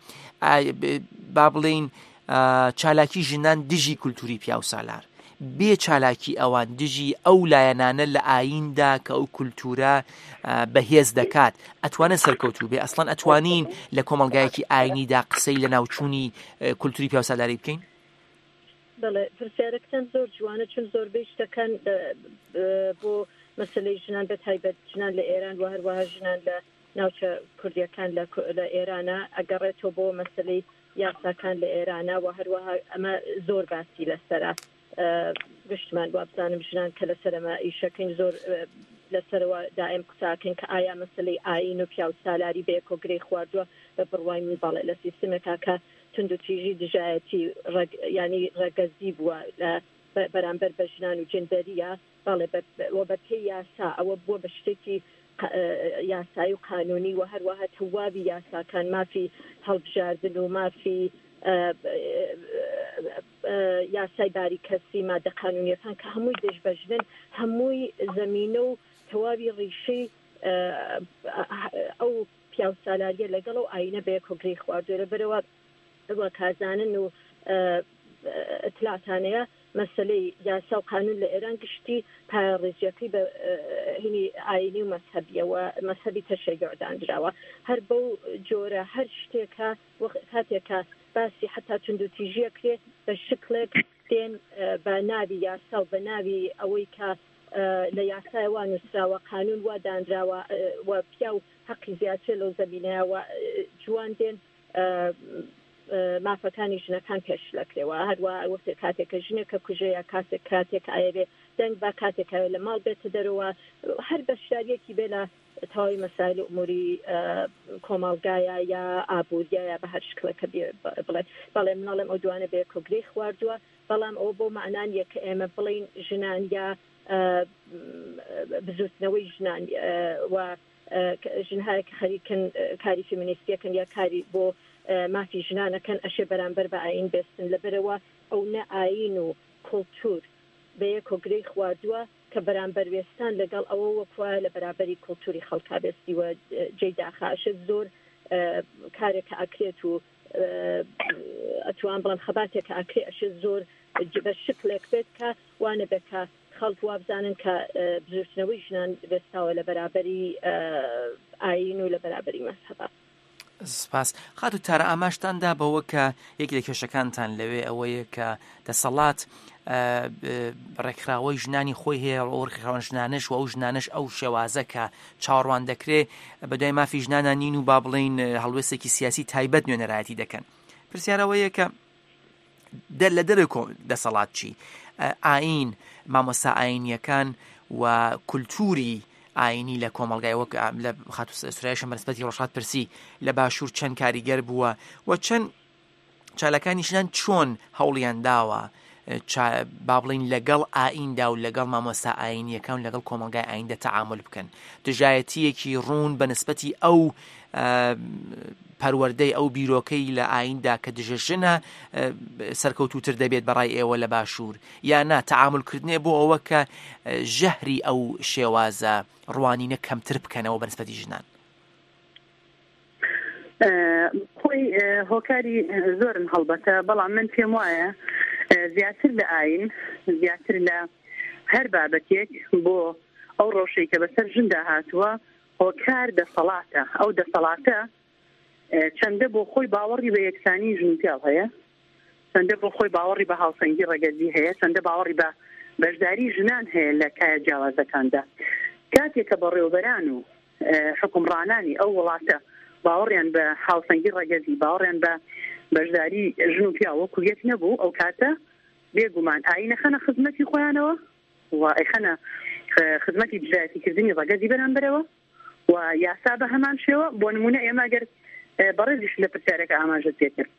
با بڵێین چالاکی ژنان دژی کولتوری پیاوسالار بێ چالاکی ئەوان دژی ئەو لایەنانە لە ئایندا کە ئەو کولتورە بەهێز دەکات ئەتوانن سەرکەوتوو بێ ئەسڵان ئەتوانین لە کۆمەلگایەکی ئاینیدا قسەی لە ناوچوونی کولتوری پیاوسالاری بکەین بەڵێ پرسیارەکەتان زۆر جوانە چون زۆربەی شتەکان بۆ مەسەلەی ژنان بە تایبەت ژنان لە ئێران و هەروەها ژنان لە ناوچە کوردیەکان لە ئێرانە ئەگەڕێتەوە بۆ مەسەلەی یاساکان لە ئێرانە و هەروەها ئەمە زۆر باسی لەسەرە گشتمان بۆ بزانم ژنان کە لەسەرەمە ئیشەکەین زۆر لەسەرەوە دائم قساکەین کە ئایا مەسەلەی ئاین و پیاوسالاری بە یەکۆگرەی خواردووە بە بڕوای من بەڵێ لە سیستمێکا کە تند و تیژی دژایەتی ینی ڕەگەزی بووە بەرامبەر بە ژنان و جندەریە بەڵێ بە پێی یاسا ئەوە بووە بە شتێکی یاسایی و قانونی و هەروەها تەواوی یاساکان مافی هەڵبژاردن و مافی یاسای باری کەسی مادە قانونیەکان کە هەمووی دەشبەژن هەمووی زەمینە و تەواوی ڕیشەی ئەو پیاوسالاریە لەگەڵ و ئاینە بە یەکۆگرەی خواردووە لەبەرەوە وە کازانن و ئەتلاتانەیە مەسەلەی یاسا و قانون لە ئێران گشتی پایڕێژیەکەی بە هینی ئاینی و مەسهەبیەوە مەسهەبی تەشەیعدانراوە هەر بەو جۆرە هەر شتێکە کاتێکە باسی حتا تند و تیژیەکرێ بە شکلێک دێن بە ناوی یاسا و بە ناوی ئەوەی کە لە یاسایەوە نووسراوە قانون وا دانراوە و پیا و حەقی زیاتر لەو زەمینەیەوە جوان دێن مافەکانی ژنەکان پێش لەکرێەوە هەروە وەختێک کاتێکە ژنێکە کوژەیە کاتێک کاتێک ئاەبێ دەنگ بە کاتێکە لە ماڵ بێتە دەرەوە هەر بەشداریەکی بێ لە تەواوی مەسائل ئوموری کۆمەڵگایە یا ئابوووریە یا بە هەر شکلەکە بڵێ بەڵێ مناڵم ئەو دوانە بێ کۆگرەی خواردووە بەڵام ئەو بۆ معنان یەکە ئێمە بڵین ژنان یا بزوتنەوەی ژنان و ژنهایە کە خەریکن کاری فیمینیستیەکەن یا کاری بۆ مافی ژنانەکەن ئەشێ بەرامبەر بە ئاین بێستن لەبەرەوە ئەو نە ئاین و کۆلتور بە یەک کۆگرەی خواردووە کە بەرامبەر وێستان لەگەڵ ئەوە وەکوە لە بەرابەری کۆلتوری خەڵکا بێستیوە جێی داخاشە زۆر کارێکە ئاکرێت و ئەتوان بڵم خەباتێکە ئاکرێ ئەشێ زۆر بە شکلێک بێت کە وانە بێکە خەڵک وابزانن کە بزرگتنەوەی ژنان بێستاوە لە بەرابەری ئاین و لە بەرابەری مەسحەبە. سپاس. خات و تارە ئاماشتاندا بەوە کە یەکی لە کێشەکانتان لەوێ ئەوەیە کە دەسەڵات ڕێکخراوەی ژنانی خۆی هەیە ڕێکخراوە ژنانش و ئەو ژنانش ئەو شێوازە کە چاڕوان دەکرێ بە دوای مافی ژنانە نین و با بڵین هەڵوێستێکی سیاسی تایبەت نوێنەرایەتی دەکەن. پرسیارەوەیە کە لە دەرەوە دەسەڵات چی؟ ئاین، مامۆستا ئاینیەکان و کولتوری ئاینی لە کۆمەڵگای وەک لە خات و سورایشم بەنسبەتی ڕۆژهات پرسی لە باشوور چەند کاریگەر بووە و چەند چالەکانی ژنان چۆن هەوڵیان داوە با بڵین لەگەڵ ئایندا و لەگەڵ مامۆستا ئاینیەکان لەگەڵ کۆمەلگای ئایندا تەعامل بکەن. دژایەتیەکی ڕوون بە نسبەتی ئەو پەروەردەی ئەو بیرۆکەی لە ئایندا کە دژەژنە سەرکەوتوتر دەبێت بەڕای ئێوە لە باشوور یا نا تەعاملکردنێ بۆ ئەوە کە ژەهری ئەو شێوازە ڕوانینە کەمتر بکەنەوە بە نسبەتی ژنان. خۆی هۆکاری زۆرن هەڵبەتە بەڵام من پێم وایە زیاتر لە ئاین زیاتر لە هەر بابەتێک بۆ ئەو ڕۆژەی کە بەسەر ژندا هاتووە هۆکار دەسەڵاتە. ئەو دەسەڵاتە چەندە بۆ خۆی باوەڕی بە یەکسانی ژن پیاڵ هەیە، چەندە بۆ خۆی باوەڕی بە هاوسەنگی ڕێگەزی هەیە، چەندە باوەڕی بە بەشداری ژنان هەیە لە کایە جیاوازەکاندا. کاتێککە بە ڕێوبەران و حکومڕانانی ئەو وڵاتە باوەڕیان بە هاوسەنگی ڕێگەزی باوەڕیان بە بەشداری ژن و پیا وەکو یەک نەبوو، ئەو کاتە بێگومان ئاینە خەنە خزمەتی خۆیانەوە و ئەیخەنە خزمەتی دژایەتیکردنی ڕێگەزی بەرامبەرەوە و یاسا بە هەمان شێوە. بۆ نمونە ئێمە گەر بەڕێزیش لە پرسیارەکە ئاماژە پێکرد،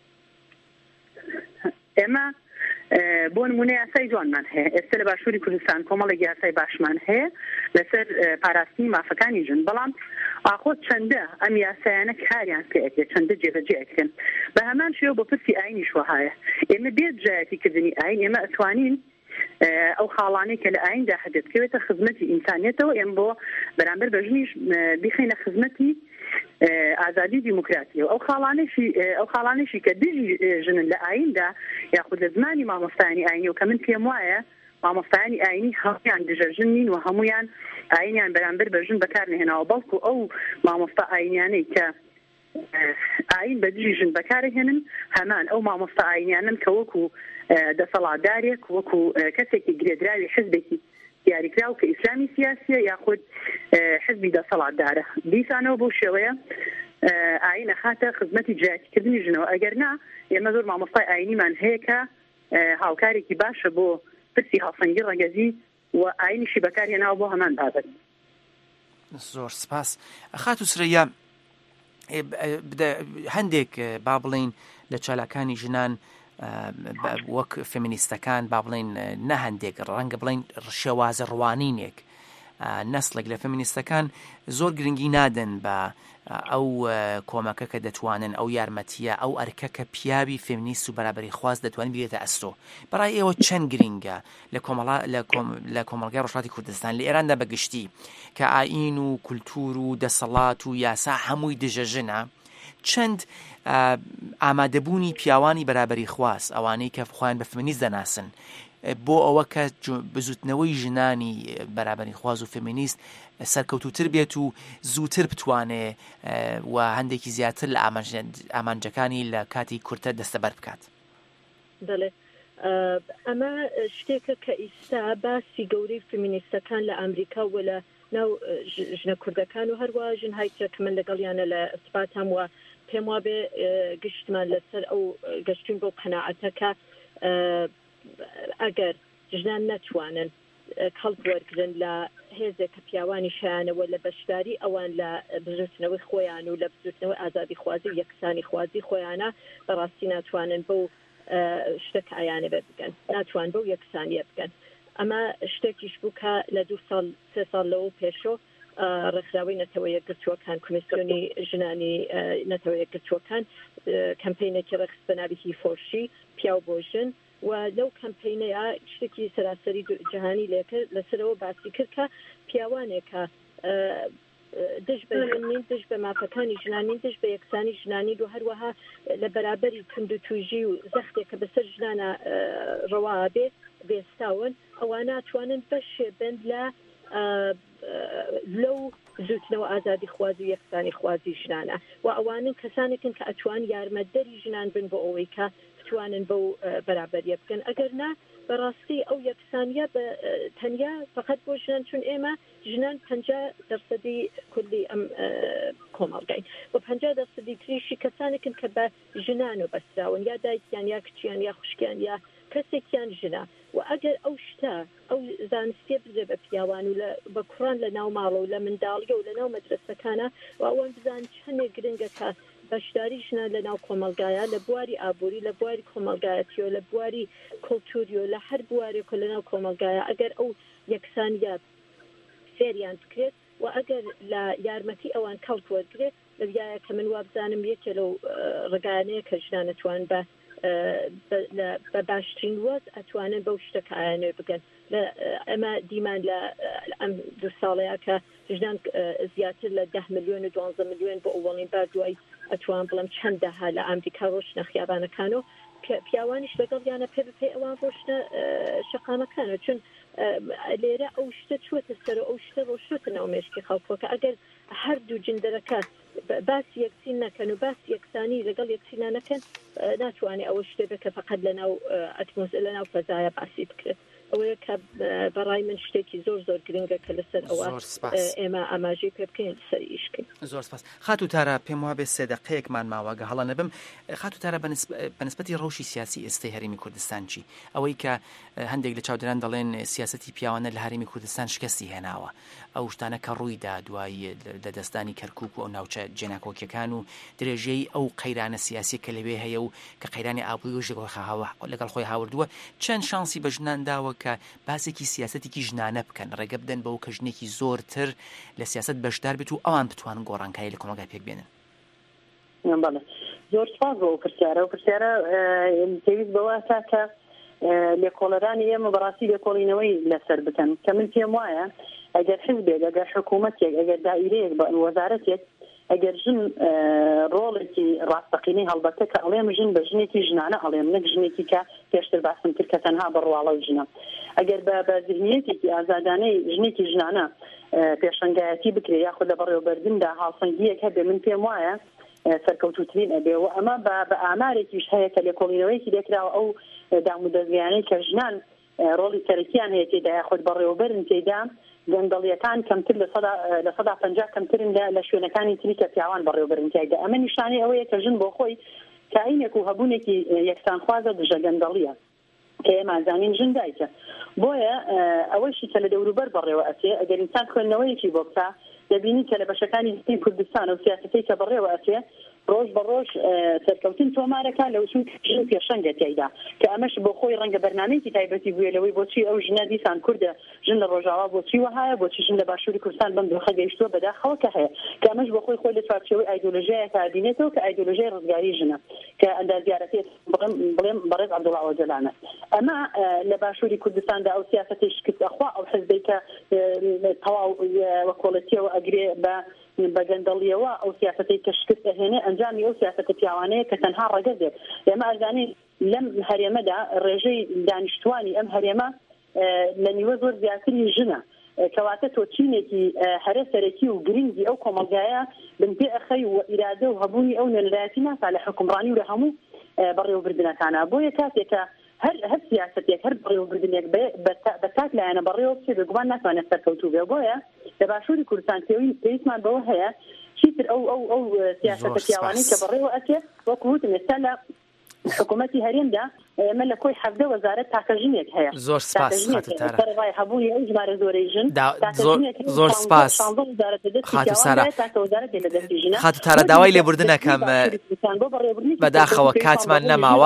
ئێمە بۆ نمونە یاسای جوانمان هەیە ئێستا لە باشووری کوردستان کۆمەڵێکی یاسای باشمان هەیە لەسەر پاراستنی مافەکانی ژن، بەڵام ئاخۆ چەندە ئەم یاسایانە کاریان پێکرێت، چەندە جێبەجێکردن. بە هەمان شێوە بۆ پرسی ئاینیش وهایە. ئێمە بێت دژایەتیکردنی ئاین ئێمە ئەتوانین ئەو خاڵانەی کە لە ئایندا هەدەتکەوێتە خزمەتی ئینسانیەتەوە ئێمە بۆ بەرامبەر بە ژنیش بیخینە خزمەتی ئازادی دیموکراتیە و ئەو خاڵانێکی ئەو خاڵانێکی کە دژی ژنن لە ئایندا یاخود لە زمانی مامۆستایانی ئاینی و کە من پێم وایە مامۆستایانی ئاینی هەمویان دژەژن نین و هەمویان ئاینیان بەرامبەر بە ژن بەکارنهێناوە، بەڵکو ئەو مامۆستا ئاینیانەی کە ئاین بە دژی ژن بەکارهێنن هەمان ئەو مامۆستا ئاینیانن کە وەکو دەسەڵاتدارێک وەکو کەسێکی گرێدراوی حزبێکی دیاریکراو کە ئیسلامی سیاسیە یاخود حزبی دەسەڵاتدارە دیسانەوە بۆ شێوەیە ئاینە خاتە خزمەتی جیاتیکردنی ژنەوە. ئەگەر نا ئێمە زۆر مامۆستای ئاینیمان هەیە کە هاوکارێکی باشە بۆ پرسی هاوسەنگی ڕێگەزی و ئاینیشی بەکارهێناوە بۆ هەمان بابەت. زۆر سپاس. خات و سرەیە هەندێک با بڵین لە چالاکانی ژنان وەک فێمینیستەکان با بڵین نە هەندێک ڕەنگە بڵین شێوازە ڕوانینێک نەسڵێک لە فێمینیستەکان زۆر گرنگی نادەن بە ئەو کۆمەکە کە دەتوانن ئەو یارمەتیە ئەو ئەرکە کە پیاوی فێمینیست و بەرابەری خواست دەتوانین بێتە ئەستۆ. بەڕای ئێوە چەند گرنگە لە کۆمەڵگای ڕۆژهەڵاتی کوردستان لە ئێراندا بەگشتی کە ئاین و کولتور و دەسەڵات و یاسا هەمووی دژەژنە، چەند ئامادەبوونی پیاوانی بەرابەری خواست ئەوانەی کە خۆیان بە فێمینیست دەناسن بۆ ئەوە کە بزوتنەوەی ژنانی بەرابەری خواز و فێمینیست سەرکەوتوتر بێت و زووتر بتوانێ و هەندێکی زیاتر لە ئامانجەکانی لە کاتی کورتە دەستەبەر بکات. دەڵێ ئەمە شتێکە کە ئیستا باسی گەورەی فێمینیستەکان لە ئەمریکا و لە ناو ژنە کوردەکان و هەروە ژنهای تر کە من لەگەڵیانە لە ئەسپاتام و پێم وابێ گشتمان لەسەر ئەو گەشتین بۆ قەناعەتەکە ئەگەر ژنان نەتوانن کەڵک وەرگرن لە هێزێک کە پیاوانی شایانەوە لە بەشداری ئەوان لە بزوتنەوەی خۆیان و لە بزوتنەوەی ئازادی خوازی و یەکسانی خوازی خۆیانە بەڕاستی ناتوانن بەو شتێک ئایانە بە بگەن، ناتوان بەو یەکسانیە بگەن. ئەمە شتێکیش بوو کە لە دوو ساڵ سێ ساڵ لەوە پێشۆ ڕێکخراوی نەتەوە یەکگرتووەکان کمیسیۆنی ژنانی نەتەوە یەکگرتووەکان کەمپینێکی ڕێخست بە ناوی هی فۆرشی پیاو بۆ ژن و لەو کەمپینەیە شتێکی سەراسەری جیهانی لێکرد لەسەرەوە باسی کرد کە پیاوانێکە دش بە ژنین دش بە مافەکانی ژنانین دش بە یەکسانی ژنانی و هەروەها لە بەرابەری تند و توژی و زەختێکە بەسەر ژنانە ڕەوا بێت بێستاون ئەوان ناتوانن بەشێ بند لە لەو زوتنەوە ئازادی خوازی و یەکسانی خوازی ژنانە و ئەوانن کەسانێکن کە ئەتوان یارمەدەری ژنان بن بۆ ئەوەی کە بتوانن بەو بەرابەریە بکەن ئەگەر نا بەڕاستی ئەو یەکسانیە بە تەنیا فقط بۆ ژنان چون ئێمە ژنان پەنجا دەرسەدی کولی ئەم کۆمەڵگەین و پەنجا دەرسەدی تریشی کەسانێکن کە بە ژنان و بەستراون یا دایکیان یا کچیان یا خوشکیان یا کەسێکیان ژنە و ئەگەر ئەو شتە ئەو زانستیە بزێ بە پیاوان و بە کوڕان لە ناو ماڵە و لە منداڵیە و لە ناو مەدرسەکانە و ئەوان بزان چەندێک گرنگە کە بەشداری ژنە لە ناو کۆمەلگایە لە بواری ئابووری لە بواری کۆمەلگایەتیۆ لە بواری کۆلتوریۆ لە هەر بوارێک لە ناو کۆمەلگایە ئەگەر ئەو یەکسانیات فێریان بکرێت و ئەگەر لە یارمەتی ئەوان کەڵک وەرگێت لەبیایە کە من وابزانم یەکێ لەو ڕگانەیە کە ژنان ئەتوان بە بە باشترین وەز ئەتوانن بەو شتەکە ئایانێ بگەن ئەمە دیمان لە ئەم دوو ساڵەیە کە ژنان زیاتر لە ده میلیۆن و دوانزە میلیۆن بۆ ئەوڵین بار دوای ئەتوان بڵم چەندەها لە ئەمریکا ڕۆشنە خیابانەکانەوە پیاوانیش لەگەڵ یانە پێ بپێ ئەوان ڕۆشنە شەقامەکانە چون لێرە ئەو شتە چوەتە سەر ئەو شتە ڕۆشتە ناو مێشکی خەڵکۆکە ئەگەر هەردوو جندەرەکە باسی یەکسین نەکەن و باسی یەکسانی لەگەڵ یەکسینا نەکەن ناتوانێت ئەوە شتێ بکە فقط لە ناو ئەتمۆس لە ناو فەزایە باسی بکرێت ئەوەیە کە بەڕای من شتێکی زۆر زۆر گرنگە کە لەسەر ئەوە ئێمە ئاماژەی پێ بکەین سەری ئیشکەین. زۆر سپاس. خاتو تارە پێم وابێ سێ دەقەیەکمان ماوەگە هەڵە نەبم. خاتو تارە بەنسبەتی ڕەوشی سیاسی ئێستای هەرێمی کوردستان چی؟ ئەوەی کە هەندێک لە چاودێران دەڵێن سیاسەتی پیاوانە لە هەرێمی کوردستان شکستی هێناوە ئەو شتانە کە ڕوویدا دوای لە دەستانی کەرکووک و ئەو ناوچە جێناکۆکیەکان و درێژەی ئەو قەیرانە سیاسی کە لەوێ هەیە و کە قەیرانی ئابووری و لەگەڵ خۆی هاوردووە چەند شانسی بە ژنان داوە کە باسێکی سیاسەتێکی ژنانە بکەن ڕێگە بدەن بەو کە ژنێکی زۆرتر لە سیاست بەشدار بێت و ئەوان بتوانن گۆڕانکایی لە کۆمەلگای پێک بێنن. زۆر سپاس بۆ پرسیارە و پرسیارە پێویست بەوە تاکە لێکۆڵەرانی ئێمە بەڕاستی لێکۆڵینەوەی لەسەر بکەن کە من پێم وایە ئەگەر حزبێک ئەگەر حکوومەتێک ئەگەر دائیرەیەک بە وەزارەتێک ئەگەر ژن ڕۆڵێکی ڕاستەقینەی هەڵبەتە کە ئەڵێم ژن بە ژنێکی ژنانە ئەڵێم نەک ژنێکی کە پێشتر باسم کرد کە تەنها بڕواڵە ژنە ئەگەر بە ذهنیەتێکی ئازادانەی ژنێکی ژنانە پێشەنگایەتی بکرێ یاخود لە بەڕێوەبەردندا هاوسەنگیەک هەبێ من پێم وایە سەرکەوتوترین ئەبێ و ئەمە بە ئامارێکیش هەیە کە لێکۆڵینەوەیکی دێکراوە ئەو دامودەزیانەی کە ژنان ڕۆڵی سەرەکیان هەیە تێدا یاخود بەڕێوەبەرن تێدا گەندەڵیەکان کەمتر لە سەدا پەنجا کەمترن لە شوێنەکانی تری کە پیاوان بەڕێوەبەرن تێدا ئەمە نیشانەی ئەوەیە کە ژن بۆ خۆی کاینێک و هەبوونێکی یەکسانخوازە دژە گەندەڵیە کە ئێمە ئازانین ژن دایکە بۆیە ئەوەیشی کە لە دەوروبەر بەڕێوە ئەچێ ئەگەر ئینسان خوێندنەوەیەکی بۆ بکە دەبینی کە لە بەشەکانی هەستەی کوردستان و سیاسەتەی کە بەڕێوە ئەچێ ڕۆژ بە ڕۆژ سەرکەوتن تۆمارەکە لەو چون ژن پێشەنگە تێیدا کە ئەمەش بۆ خۆی ڕەنگە بەرنامەیەکی تایبەتی بووە لەوەی بۆچی ئەو ژنە دیسان کوردە ژن لە ڕۆژاوا بۆچی وهایە بۆچی ژن لە باشووری کوردستان بەم دۆخە گەیشتووە بەداخەوە کە هەیە کە ئەمەش بۆ خۆی خۆی لە چوارچێوەی ئایدۆلۆژیایەکە بینێتەوە کە ئایدۆلۆژیای ڕزگاری ژنە کە ئەندازیارەتی بڵێم بەڕێز عەبدوڵڵا ئۆجەلانە ئەمە لە باشووری کوردستاندا ئەو سیاسەتی شکست ئەخوا ئەو حزبەی کە تەواو وەکۆڵەتیەوە ئەگرێ بە بەگەندەڵیەوە ئەو سیاسەتی کە شکست ئەهێنێ ئەنجامی ئەو سیاسەتە پیاوانەیە کە تەنها ڕەگەز دێت ئێمە ئەزانین لەم هەرێمەدا ڕێژەی دانیشتوانی ئەم هەرێمە لە نیوە زۆر زیاتری ژنە کەواتە تۆ چینێکی هەرە سەرەکی و گرنگی ئەو کۆمەلگایە بنپێ ئەخەی و ئیرادە و هەبوونی ئەو نوێنەرایەتی ناکا لە حکومڕانی و لە هەموو بەڕێوەبردنەکانە بۆیە کاتێک کە هەر هەر سیاسەتێک هەر بەڕێوەبردنێک بە تاک لایەنە بەڕێوە بچێت بێگومان ناتوانێت سەرکەوتوو بێ بۆیە لە باشووری کوردستان پێویستمان بەوە هەیە چیتر ئەو ئەو ئەو سیاسەتە پیاوانەی کە بەڕێوە ئەچێت وەکو وتم ئێستا لە حکوومەتی هەرێمدا ئێمە لە کۆی حەفدە وەزارەت تاکەژنێک هەیە زۆر سپاس خاتوتارە هەبووی ئەو ژمارە زۆرەی ژن زۆر سپاس خاتوتارە داوای لێبوردنەکەم بەداخەوە کاتمان نەماوە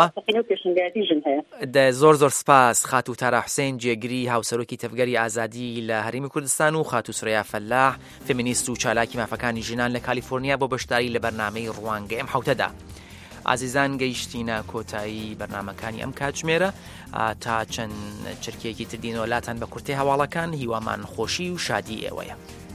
زۆر زۆر سپاس خاتوتارە حوسێن جێگری هاوسەرۆکی تەفگەری ئازادی لە هەرێمی کوردستان و خاتو سوریا فەلاح فێمینیست و چالاکی مافەکانی ژنان لە کالیفۆرنیا بۆ بەشداری لە بەرنامەی ڕوانگە ئەم حوتەدا. ئازیزان گەیشتینە کۆتایی بەرنامەکانی ئەم کاتژمێرە تا چەند چرکێکی تردینەوەلاتان بە کورتەی هەواڵەکان هیوامان خۆشی و شادی ئێوەیە.